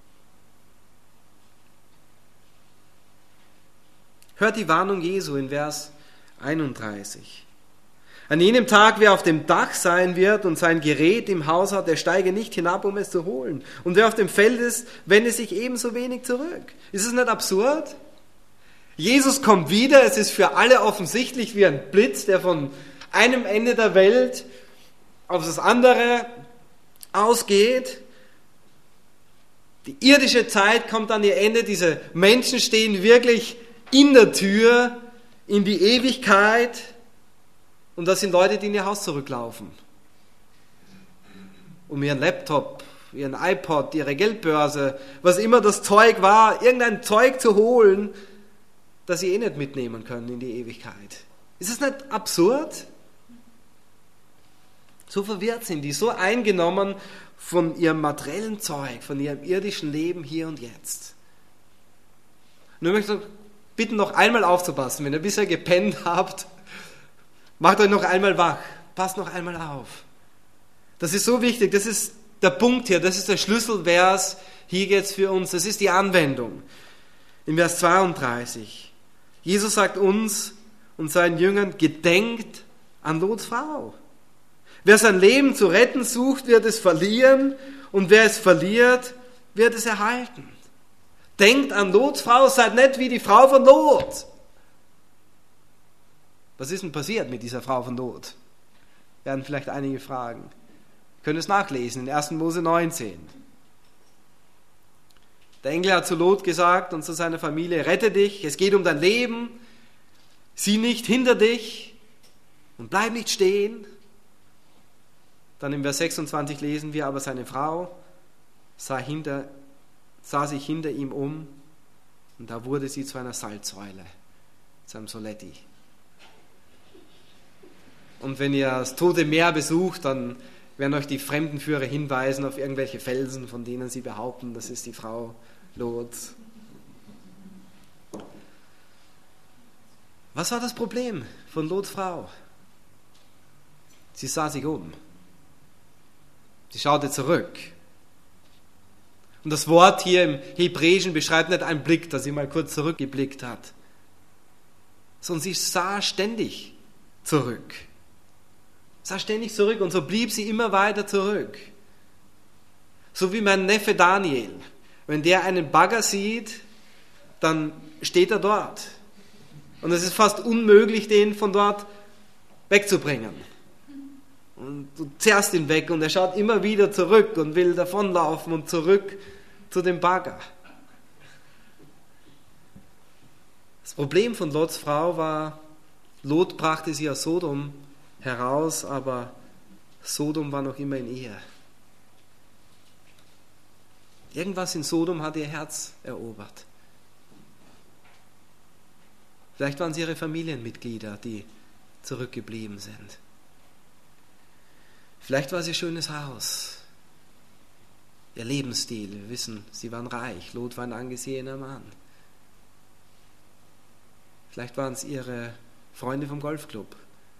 Hört die Warnung Jesu in Vers 31. An jenem Tag, wer auf dem Dach sein wird und sein Gerät im Haus hat, der steige nicht hinab, um es zu holen. Und wer auf dem Feld ist, wende sich ebenso wenig zurück. Ist es nicht absurd? Jesus kommt wieder, es ist für alle offensichtlich wie ein Blitz, der von einem Ende der Welt auf das andere ausgeht. Die irdische Zeit kommt an ihr Ende, diese Menschen stehen wirklich in der Tür in die Ewigkeit und das sind Leute, die in ihr Haus zurücklaufen, um ihren Laptop, ihren iPod, ihre Geldbörse, was immer das Zeug war, irgendein Zeug zu holen, das sie nicht mitnehmen können in die Ewigkeit. Ist es nicht absurd? So verwirrt sind die, so eingenommen von ihrem materiellen Zeug, von ihrem irdischen Leben hier und jetzt. Nur möchte ich bitten, noch einmal aufzupassen. Wenn ihr bisher gepennt habt, macht euch noch einmal wach. Passt noch einmal auf. Das ist so wichtig, das ist der Punkt hier, das ist der Schlüsselvers. Hier geht es für uns, das ist die Anwendung. In Vers 32. Jesus sagt uns und seinen Jüngern: gedenkt an Lots Frau. Wer sein Leben zu retten sucht, wird es verlieren, und wer es verliert, wird es erhalten. Denkt an Lots Frau, seid nicht wie die Frau von Lot. Was ist denn passiert mit dieser Frau von Lot? Werden vielleicht einige fragen. Ihr könnt es nachlesen in 1. Mose 19. Der Engel hat zu Lot gesagt und zu seiner Familie: rette dich, es geht um dein Leben, sieh nicht hinter dich und bleib nicht stehen. Dann im Vers 26 lesen wir: aber seine Frau sah sich hinter ihm um und da wurde sie zu einer Salzsäule, zu einem Soletti. Und wenn ihr das Tote Meer besucht, dann werden euch die Fremdenführer hinweisen auf irgendwelche Felsen, von denen sie behaupten, das ist die Frau Lot. Was war das Problem von Lots Frau? Sie sah sich um. Sie schaute zurück. Und das Wort hier im Hebräischen beschreibt nicht einen Blick, dass sie mal kurz zurückgeblickt hat, sondern sie sah ständig zurück. Sah ständig zurück und so blieb sie immer weiter zurück. So wie mein Neffe Daniel. Wenn der einen Bagger sieht, dann steht er dort. Und es ist fast unmöglich, den von dort wegzubringen. Und du zerrst ihn weg und er schaut immer wieder zurück und will davonlaufen und zurück zu dem Bagger. Das Problem von Lots Frau war, Lot brachte sie aus Sodom heraus, aber Sodom war noch immer in ihr. Irgendwas in Sodom hat ihr Herz erobert. Vielleicht waren es ihre Familienmitglieder, die zurückgeblieben sind. Vielleicht war es ihr schönes Haus, ihr Lebensstil. Wir wissen, sie waren reich. Lot war ein angesehener Mann. Vielleicht waren es ihre Freunde vom Golfclub.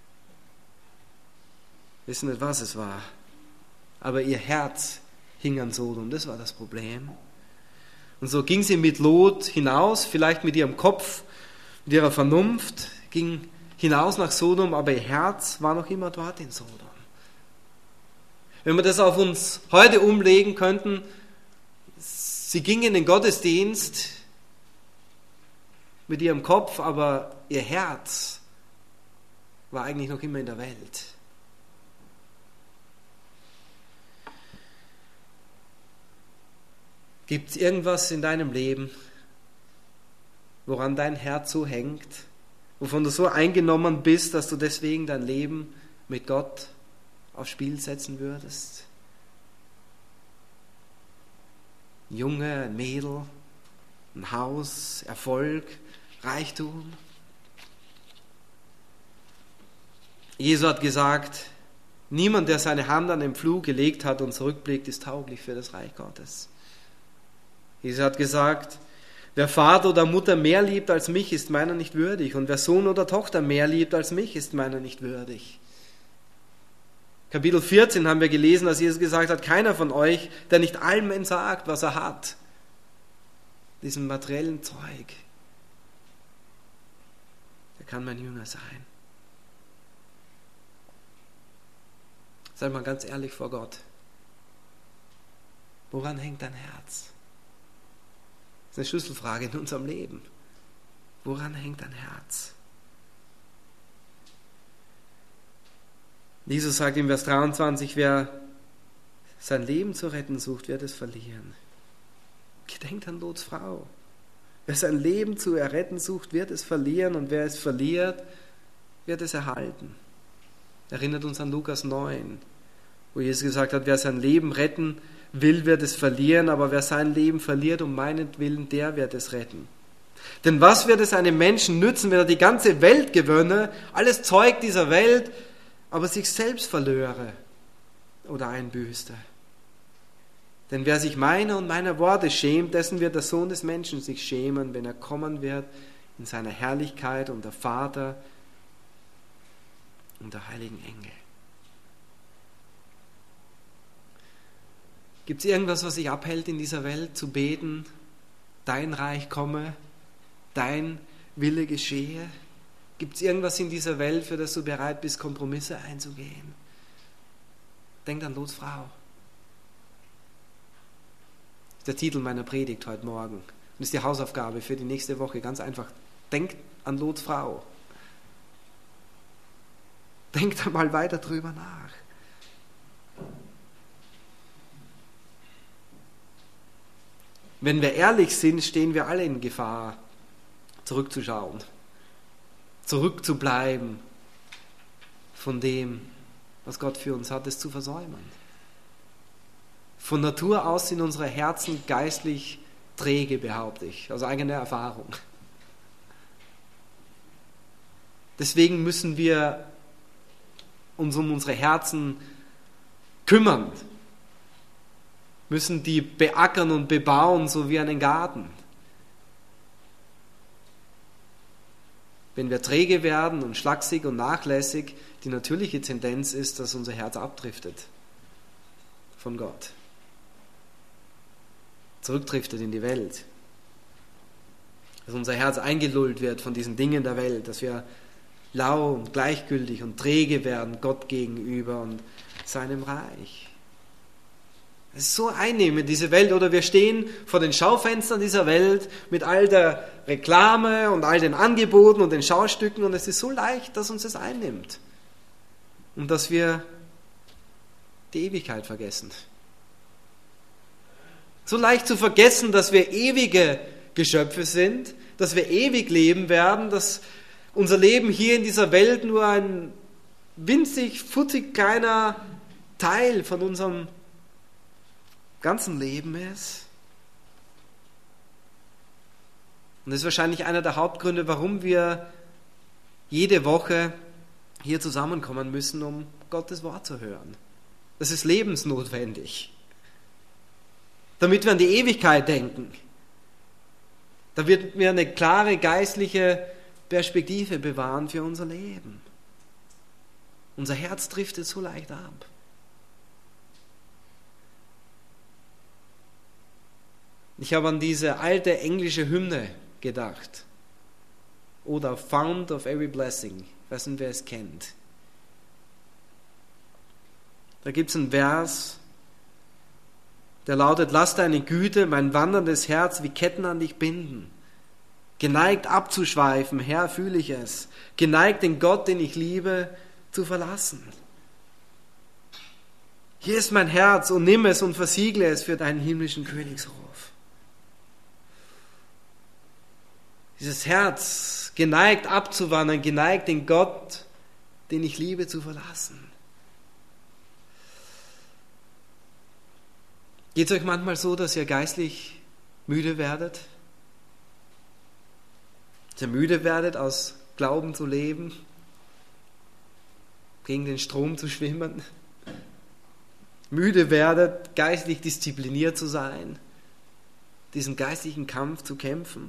Wir wissen nicht, was es war. Aber ihr Herz hing an Sodom. Das war das Problem. Und so ging sie mit Lot hinaus, vielleicht mit ihrem Kopf, mit ihrer Vernunft, ging hinaus nach Sodom, aber ihr Herz war noch immer dort in Sodom. Wenn wir das auf uns heute umlegen könnten, sie ging in den Gottesdienst mit ihrem Kopf, aber ihr Herz war eigentlich noch immer in der Welt. Gibt es irgendwas in deinem Leben, woran dein Herz so hängt, wovon du so eingenommen bist, dass du deswegen dein Leben mit Gott aufs Spiel setzen würdest? Ein Junge, ein Mädel, ein Haus, Erfolg, Reichtum. Jesus hat gesagt, niemand, der seine Hand an den Pflug gelegt hat und zurückblickt, ist tauglich für das Reich Gottes. Jesus hat gesagt, wer Vater oder Mutter mehr liebt als mich, ist meiner nicht würdig. Und wer Sohn oder Tochter mehr liebt als mich, ist meiner nicht würdig. Kapitel 14 haben wir gelesen, dass Jesus gesagt hat, keiner von euch, der nicht allem entsagt, was er hat, diesem materiellen Zeug, der kann mein Jünger sein. Sei mal ganz ehrlich vor Gott. Woran hängt dein Herz? Das ist eine Schlüsselfrage in unserem Leben. Woran hängt dein Herz? Jesus sagt im Vers 23, wer sein Leben zu retten sucht, wird es verlieren. Gedenkt an Lots Frau. Wer sein Leben zu erretten sucht, wird es verlieren, und wer es verliert, wird es erhalten. Erinnert uns an Lukas 9, wo Jesus gesagt hat, wer sein Leben retten will, wird es verlieren, aber wer sein Leben verliert um meinetwillen, der wird es retten. Denn was wird es einem Menschen nützen, wenn er die ganze Welt gewönne, alles Zeug dieser Welt, aber sich selbst verlöre oder einbüßte? Denn wer sich meiner und meiner Worte schämt, dessen wird der Sohn des Menschen sich schämen, wenn er kommen wird in seiner Herrlichkeit und der Vater und der heiligen Engel. Gibt es irgendwas, was dich abhält, in dieser Welt zu beten, dein Reich komme, dein Wille geschehe? Gibt es irgendwas in dieser Welt, für das du bereit bist, Kompromisse einzugehen? Denk an Lots Frau. Das ist der Titel meiner Predigt heute Morgen. Und ist die Hausaufgabe für die nächste Woche. Ganz einfach. Denk an Lots Frau. Denk da mal weiter drüber nach. Wenn wir ehrlich sind, stehen wir alle in Gefahr, zurückzuschauen, zurückzubleiben von dem, was Gott für uns hat, es zu versäumen. Von Natur aus sind unsere Herzen geistlich träge, behaupte ich, aus eigener Erfahrung. Deswegen müssen wir uns um unsere Herzen kümmern, müssen die beackern und bebauen, so wie einen Garten. Wenn wir träge werden und schlaksig und nachlässig, die natürliche Tendenz ist, dass unser Herz abdriftet von Gott, zurückdriftet in die Welt, dass unser Herz eingelullt wird von diesen Dingen der Welt, dass wir lau und gleichgültig und träge werden Gott gegenüber und seinem Reich. Es ist so einnehmend, diese Welt, oder wir stehen vor den Schaufenstern dieser Welt mit all der Reklame und all den Angeboten und den Schaustücken, und es ist so leicht, dass uns das einnimmt und dass wir die Ewigkeit vergessen. So leicht zu vergessen, dass wir ewige Geschöpfe sind, dass wir ewig leben werden, dass unser Leben hier in dieser Welt nur ein winzig, futzig kleiner Teil von unserem ganzen Leben ist. Und das ist wahrscheinlich einer der Hauptgründe, warum wir jede Woche hier zusammenkommen müssen, um Gottes Wort zu hören. Das ist lebensnotwendig. Damit wir an die Ewigkeit denken. Damit wir eine klare geistliche Perspektive bewahren für unser Leben. Unser Herz driftet so leicht ab. Ich habe an diese alte englische Hymne gedacht. Oder Fount of Every Blessing. Ich weiß nicht, wer es kennt. Da gibt es einen Vers, der lautet: Lass deine Güte mein wanderndes Herz wie Ketten an dich binden. Geneigt abzuschweifen, Herr, fühle ich es. Geneigt den Gott, den ich liebe, zu verlassen. Hier ist mein Herz, und nimm es und versiegle es für deinen himmlischen Königsruf. Dieses Herz, geneigt abzuwandern, geneigt den Gott, den ich liebe, zu verlassen. Geht es euch manchmal so, dass ihr geistlich müde werdet? Dass ihr müde werdet, aus Glauben zu leben? Gegen den Strom zu schwimmen? Müde werdet, geistlich diszipliniert zu sein? Diesen geistlichen Kampf zu kämpfen?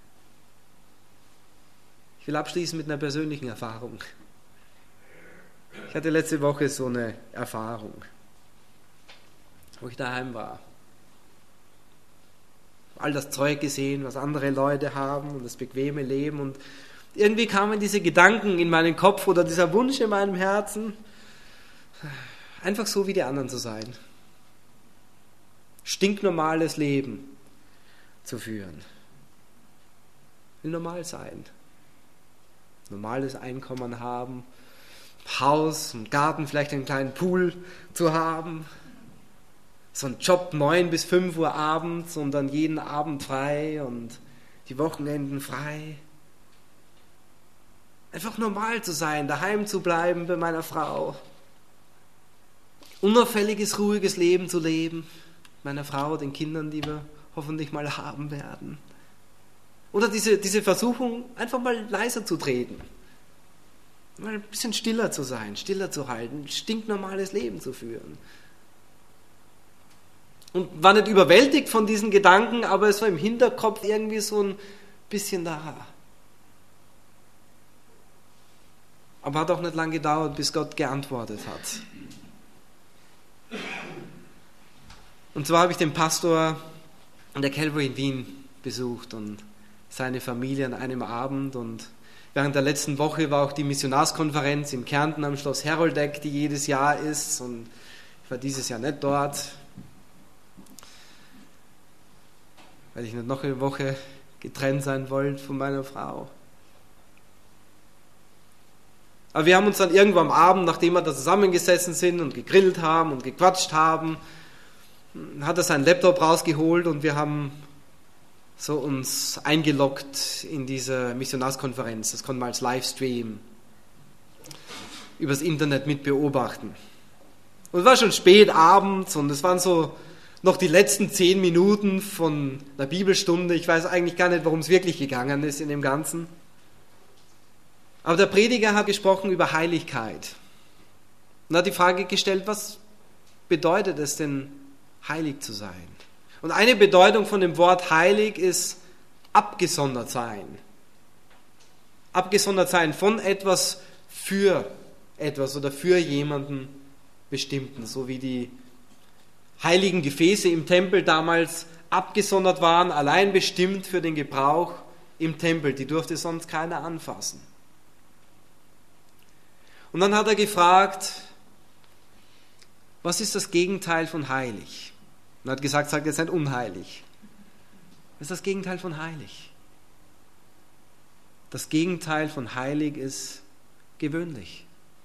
Ich will abschließen mit einer persönlichen Erfahrung. Ich hatte letzte Woche so eine Erfahrung, wo ich daheim war. All das Zeug gesehen, was andere Leute haben und das bequeme Leben. Und irgendwie kamen diese Gedanken in meinen Kopf oder dieser Wunsch in meinem Herzen, einfach so wie die anderen zu sein. Stinknormales Leben zu führen. Ich will normal sein. Normales Einkommen haben, Haus, einen Garten, vielleicht einen kleinen Pool zu haben, so einen Job 9 bis 5 Uhr abends und dann jeden Abend frei und die Wochenenden frei. Einfach normal zu sein, daheim zu bleiben bei meiner Frau. Unauffälliges, ruhiges Leben zu leben, meiner Frau, den Kindern, die wir hoffentlich mal haben werden. Oder diese Versuchung, einfach mal leiser zu treten. Mal ein bisschen stiller zu sein, stiller zu halten, ein stinknormales Leben zu führen. Und war nicht überwältigt von diesen Gedanken, aber es war im Hinterkopf irgendwie so ein bisschen da. Aber hat auch nicht lange gedauert, bis Gott geantwortet hat. Und zwar habe ich den Pastor an der Calvary in Wien besucht und seine Familie an einem Abend. Und während der letzten Woche war auch die Missionarskonferenz in Kärnten am Schloss Heroldeck, die jedes Jahr ist. Und ich war dieses Jahr nicht dort, weil ich nicht noch eine Woche getrennt sein wollte von meiner Frau. Aber wir haben uns dann irgendwo am Abend, nachdem wir da zusammengesessen sind und gegrillt haben und gequatscht haben, hat er seinen Laptop rausgeholt und wir haben so uns eingeloggt in diese Missionarskonferenz. Das konnten wir als Livestream übers Internet mit beobachten. Und es war schon spät abends und es waren so noch die letzten 10 Minuten von der Bibelstunde. Ich weiß eigentlich gar nicht, worum es wirklich gegangen ist in dem Ganzen. Aber der Prediger hat gesprochen über Heiligkeit und hat die Frage gestellt, was bedeutet es denn, heilig zu sein? Und eine Bedeutung von dem Wort heilig ist abgesondert sein. Abgesondert sein von etwas für etwas oder für jemanden Bestimmten, so wie die heiligen Gefäße im Tempel damals abgesondert waren, allein bestimmt für den Gebrauch im Tempel. Die durfte sonst keiner anfassen. Und dann hat er gefragt, was ist das Gegenteil von heilig? Und er hat gesagt, sagt jetzt nicht unheilig. Was ist das Gegenteil von heilig? Das Gegenteil von heilig ist gewöhnlich.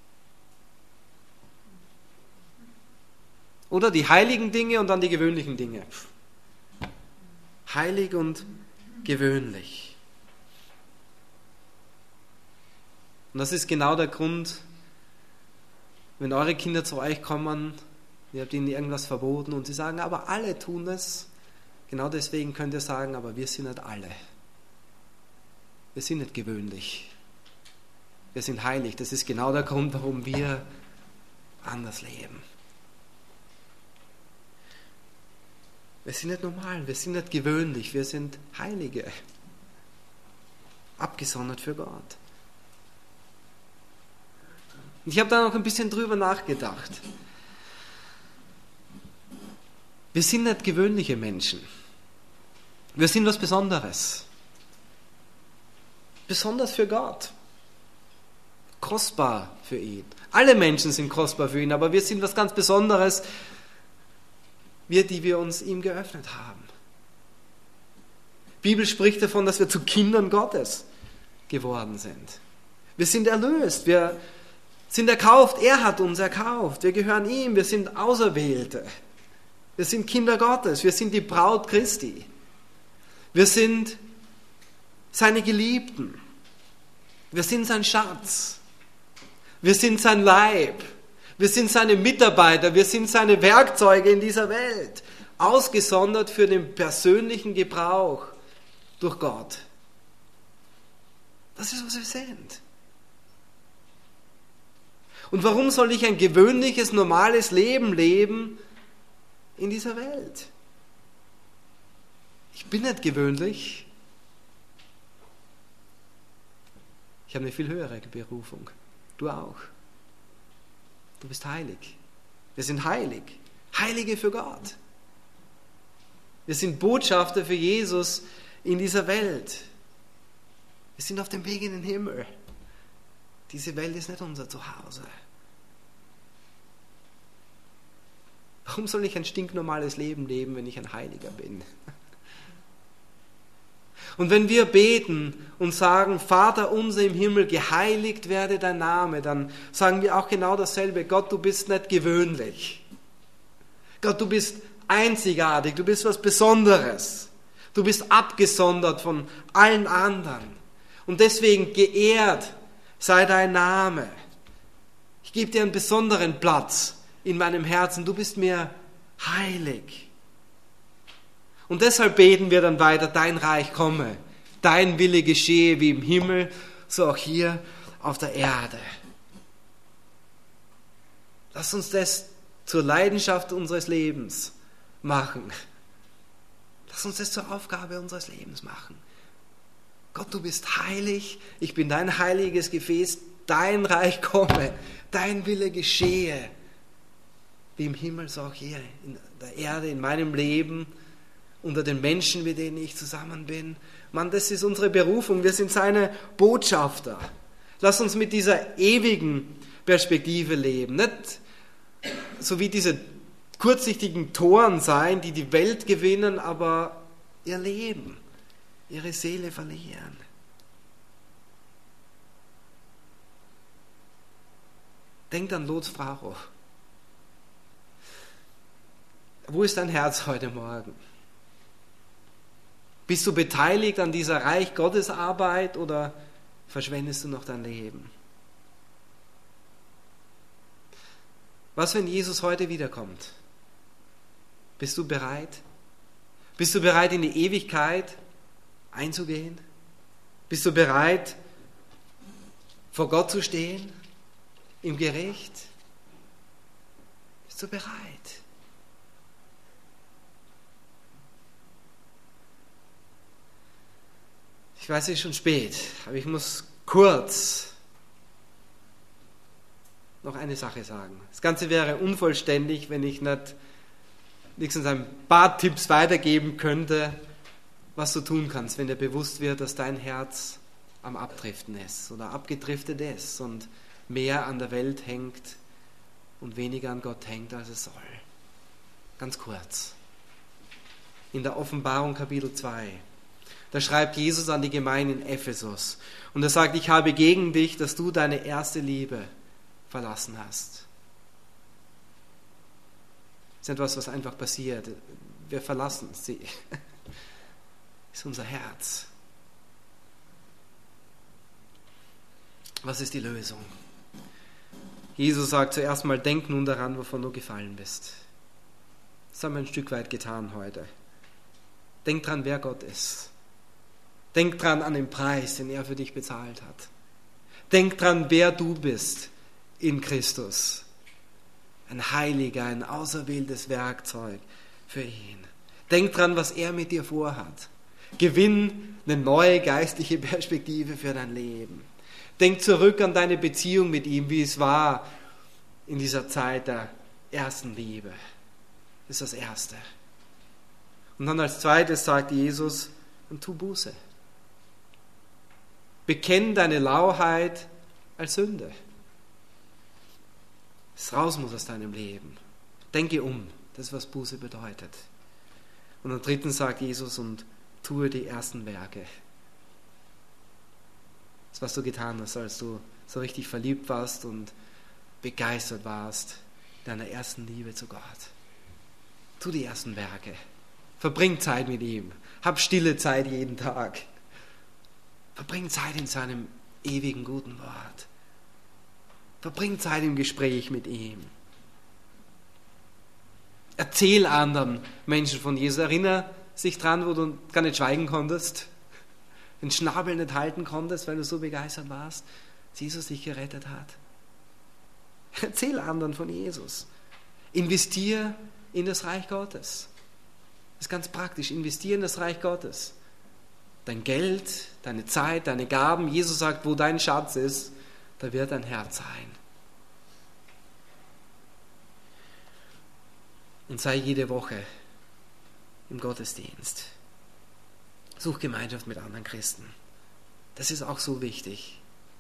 Oder die heiligen Dinge und dann die gewöhnlichen Dinge. Heilig und gewöhnlich. Und das ist genau der Grund, wenn eure Kinder zu euch kommen, ihr habt ihnen irgendwas verboten und sie sagen, aber alle tun es. Genau deswegen könnt ihr sagen, aber wir sind nicht alle. Wir sind nicht gewöhnlich. Wir sind heilig. Das ist genau der Grund, warum wir anders leben. Wir sind nicht normal, wir sind nicht gewöhnlich, wir sind Heilige. Abgesondert für Gott. Und ich habe da noch ein bisschen drüber nachgedacht. Wir sind nicht gewöhnliche Menschen. Wir sind was Besonderes. Besonders für Gott. Kostbar für ihn. Alle Menschen sind kostbar für ihn, aber wir sind was ganz Besonderes, wir, die wir uns ihm geöffnet haben. Die Bibel spricht davon, dass wir zu Kindern Gottes geworden sind. Wir sind erlöst, wir sind erkauft, er hat uns erkauft, wir gehören ihm, wir sind Auserwählte, wir sind Kinder Gottes, wir sind die Braut Christi, wir sind seine Geliebten, wir sind sein Schatz, wir sind sein Leib, wir sind seine Mitarbeiter, wir sind seine Werkzeuge in dieser Welt. ausgesondert für den persönlichen Gebrauch durch Gott. Das ist, was wir sind. Und warum soll ich ein gewöhnliches, normales Leben leben in dieser Welt? Ich bin nicht gewöhnlich. Ich habe eine viel höhere Berufung. Du auch. Du bist heilig. Wir sind heilig. Heilige für Gott. Wir sind Botschafter für Jesus in dieser Welt. Wir sind auf dem Weg in den Himmel. Diese Welt ist nicht unser Zuhause. Warum soll ich ein stinknormales Leben leben, wenn ich ein Heiliger bin? Und wenn wir beten und sagen, Vater unser im Himmel, geheiligt werde dein Name, dann sagen wir auch genau dasselbe. Gott, du bist nicht gewöhnlich. Gott, du bist einzigartig, du bist was Besonderes. Du bist abgesondert von allen anderen. Und deswegen geehrt sei dein Name. Ich gebe dir einen besonderen Platz in meinem Herzen. Du bist mir heilig. Und deshalb beten wir dann weiter, dein Reich komme, dein Wille geschehe wie im Himmel, so auch hier auf der Erde. Lass uns das zur Leidenschaft unseres Lebens machen. Lass uns das zur Aufgabe unseres Lebens machen. Gott, du bist heilig, ich bin dein heiliges Gefäß, dein Reich komme, dein Wille geschehe, wie im Himmel, so auch hier in der Erde, in meinem Leben, unter den Menschen, mit denen ich zusammen bin. Mann, das ist unsere Berufung, wir sind seine Botschafter. Lass uns mit dieser ewigen Perspektive leben, nicht so wie diese kurzsichtigen Toren sein, die die Welt gewinnen, aber ihr Leben, ihre Seele verlieren. Denkt an Lots Frau. Wo ist dein Herz heute Morgen? Bist du beteiligt an dieser Reich Gottes Arbeit oder verschwendest du noch dein Leben? Was, wenn Jesus heute wiederkommt? Bist du bereit? Bist du bereit, in die Ewigkeit einzugehen? Bist du bereit, vor Gott zu stehen, im Gericht? Bist du bereit? Ich weiß, es ist schon spät, aber ich muss kurz noch eine Sache sagen. Das Ganze wäre unvollständig, wenn ich nicht wenigstens ein paar Tipps weitergeben könnte, was du tun kannst, wenn dir bewusst wird, dass dein Herz am Abdriften ist oder abgedriftet ist und mehr an der Welt hängt und weniger an Gott hängt, als es soll. Ganz kurz. In der Offenbarung Kapitel 2. Da schreibt Jesus an die Gemeinde in Ephesus und er sagt, ich habe gegen dich, dass du deine erste Liebe verlassen hast. Das ist etwas, was einfach passiert. Wir verlassen sie. Das ist unser Herz. Was ist die Lösung? Jesus sagt zuerst mal, denk nun daran, wovon du gefallen bist. Das haben wir ein Stück weit getan heute. Denk dran, wer Gott ist. Denk dran an den Preis, den er für dich bezahlt hat. Denk dran, wer du bist in Christus. Ein Heiliger, ein auserwähltes Werkzeug für ihn. Denk dran, was er mit dir vorhat. Gewinn eine neue geistliche Perspektive für dein Leben. Denk zurück an deine Beziehung mit ihm, wie es war in dieser Zeit der ersten Liebe. Das ist das Erste. Und dann als Zweites sagt Jesus, und tu Buße. Bekenn deine Lauheit als Sünde. Es raus muss aus deinem Leben. Denke um, das ist, was Buße bedeutet. Und am dritten sagt Jesus, und tue die ersten Werke. Das, was du getan hast, als du so richtig verliebt warst und begeistert warst deiner ersten Liebe zu Gott. Tu die ersten Werke. Verbring Zeit mit ihm. Hab stille Zeit jeden Tag. Verbring Zeit in seinem ewigen guten Wort. Verbring Zeit im Gespräch mit ihm. Erzähl anderen Menschen von Jesus. Erinnere dich dran, wo du gar nicht schweigen konntest, den Schnabel nicht halten konntest, weil du so begeistert warst, dass Jesus dich gerettet hat. Erzähl anderen von Jesus. Investier in das Reich Gottes. Das ist ganz praktisch. Investier in das Reich Gottes. Dein Geld, deine Zeit, deine Gaben. Jesus sagt, wo dein Schatz ist, da wird dein Herz sein. Und sei jede Woche im Gottesdienst. Such Gemeinschaft mit anderen Christen. Das ist auch so wichtig.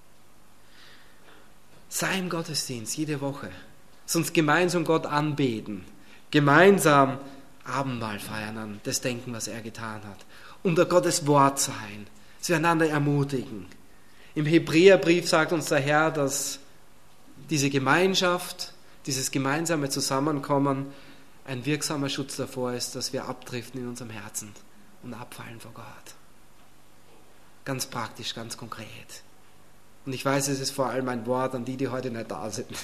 Sei im Gottesdienst jede Woche. Sonst gemeinsam Gott anbeten. Gemeinsam Abendmahl feiern an das Denken, was er getan hat. Unter Gottes Wort sein. Dass wir einander ermutigen. Im Hebräerbrief sagt uns der Herr, dass diese Gemeinschaft, dieses gemeinsame Zusammenkommen ein wirksamer Schutz davor ist, dass wir abdriften in unserem Herzen und abfallen vor Gott. Ganz praktisch, ganz konkret. Und ich weiß, es ist vor allem ein Wort an die, die heute nicht da sind.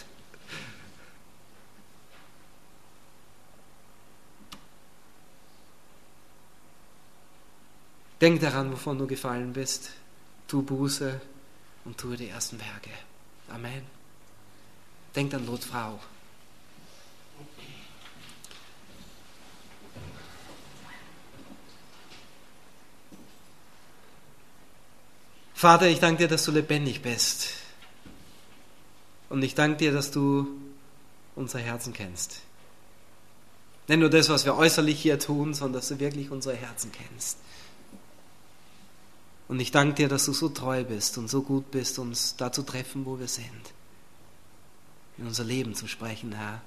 Denk daran, wovon du gefallen bist. Tu Buße und tue die ersten Werke. Amen. Denk an Lots Frau. Vater, ich danke dir, dass du lebendig bist. Und ich danke dir, dass du unsere Herzen kennst. Nicht nur das, was wir äußerlich hier tun, sondern dass du wirklich unsere Herzen kennst. Und ich danke dir, dass du so treu bist und so gut bist, uns da zu treffen, wo wir sind. In unser Leben zu sprechen, Herr.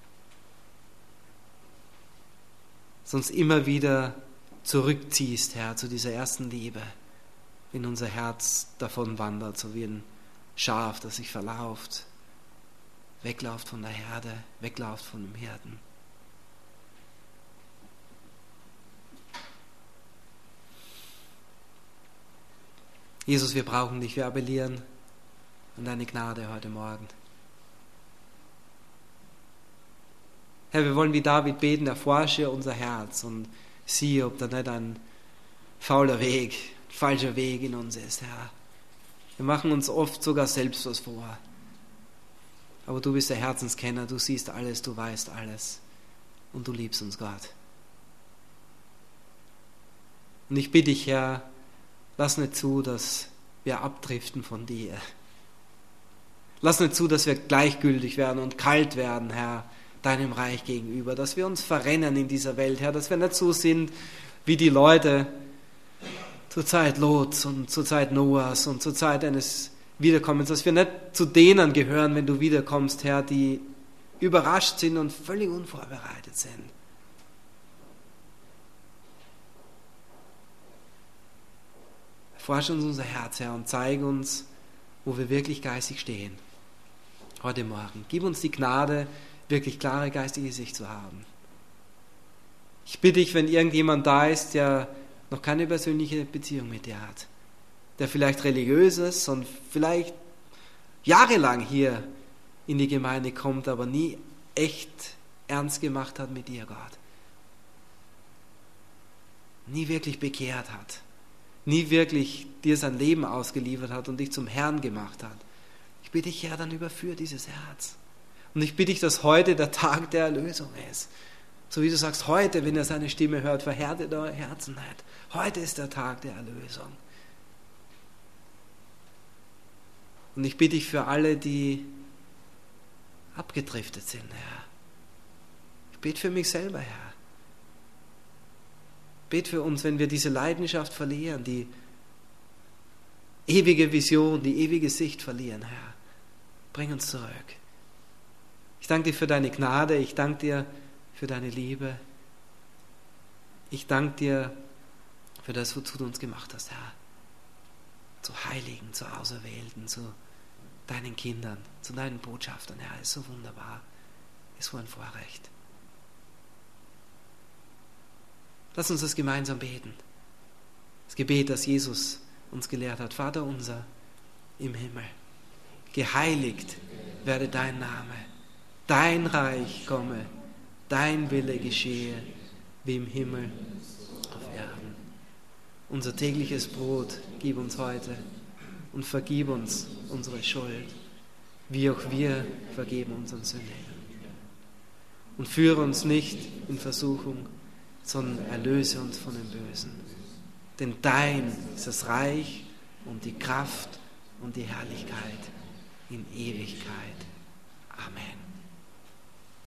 Sonst immer wieder zurückziehst, Herr, zu dieser ersten Liebe. Wenn unser Herz davon wandert, so wie ein Schaf, das sich verlauft, weglauft von der Herde, weglauft von dem Hirten. Jesus, wir brauchen dich, wir appellieren an deine Gnade heute Morgen. Herr, wir wollen wie David beten, erforsche unser Herz und sieh, ob da nicht ein fauler Weg, falscher Weg in uns ist, Herr. Wir machen uns oft sogar selbst was vor. Aber du bist der Herzenskenner, du siehst alles, du weißt alles und du liebst uns, Gott. Und ich bitte dich, Herr, lass nicht zu, dass wir abdriften von dir. Lass nicht zu, dass wir gleichgültig werden und kalt werden, Herr, deinem Reich gegenüber, dass wir uns verrennen in dieser Welt, Herr, dass wir nicht so sind wie die Leute zur Zeit Lots und zur Zeit Noahs und zur Zeit eines Wiederkommens, dass wir nicht zu denen gehören, wenn du wiederkommst, Herr, die überrascht sind und völlig unvorbereitet sind. Erforsche uns unser Herz, Herr, und zeige uns, wo wir wirklich geistig stehen. Heute Morgen. Gib uns die Gnade, wirklich klare geistige Sicht zu haben. Ich bitte dich, wenn irgendjemand da ist, der noch keine persönliche Beziehung mit dir hat, der vielleicht religiös ist und vielleicht jahrelang hier in die Gemeinde kommt, aber nie echt ernst gemacht hat mit dir, Gott. Nie wirklich bekehrt hat. Nie wirklich dir sein Leben ausgeliefert hat und dich zum Herrn gemacht hat. Ich bitte dich, Herr, dann überführ dieses Herz. Und ich bitte dich, dass heute der Tag der Erlösung ist. So wie du sagst, heute, wenn ihr seine Stimme hört, verhärtet euer Herzen nicht. Heute ist der Tag der Erlösung. Und ich bitte dich für alle, die abgedriftet sind, Herr. Ich bete für mich selber, Herr. Ich bete für uns, wenn wir diese Leidenschaft verlieren, die ewige Vision, die ewige Sicht verlieren, Herr. Bring uns zurück. Ich danke dir für deine Gnade, ich danke dir für deine Liebe. Ich danke dir für das, wozu du uns gemacht hast, Herr. Zu Heiligen, zu Auserwählten, zu deinen Kindern, zu deinen Botschaftern, Herr. Es ist so wunderbar. Es ist so ein Vorrecht. Lass uns das gemeinsam beten. Das Gebet, das Jesus uns gelehrt hat. Vater unser im Himmel, geheiligt werde dein Name. Dein Reich komme. dein Wille geschehe, wie im Himmel auf Erden. Unser tägliches Brot gib uns heute und vergib uns unsere Schuld, wie auch wir vergeben unseren Sündern. Und führe uns nicht in Versuchung, sondern erlöse uns von dem Bösen. Denn dein ist das Reich und die Kraft und die Herrlichkeit in Ewigkeit.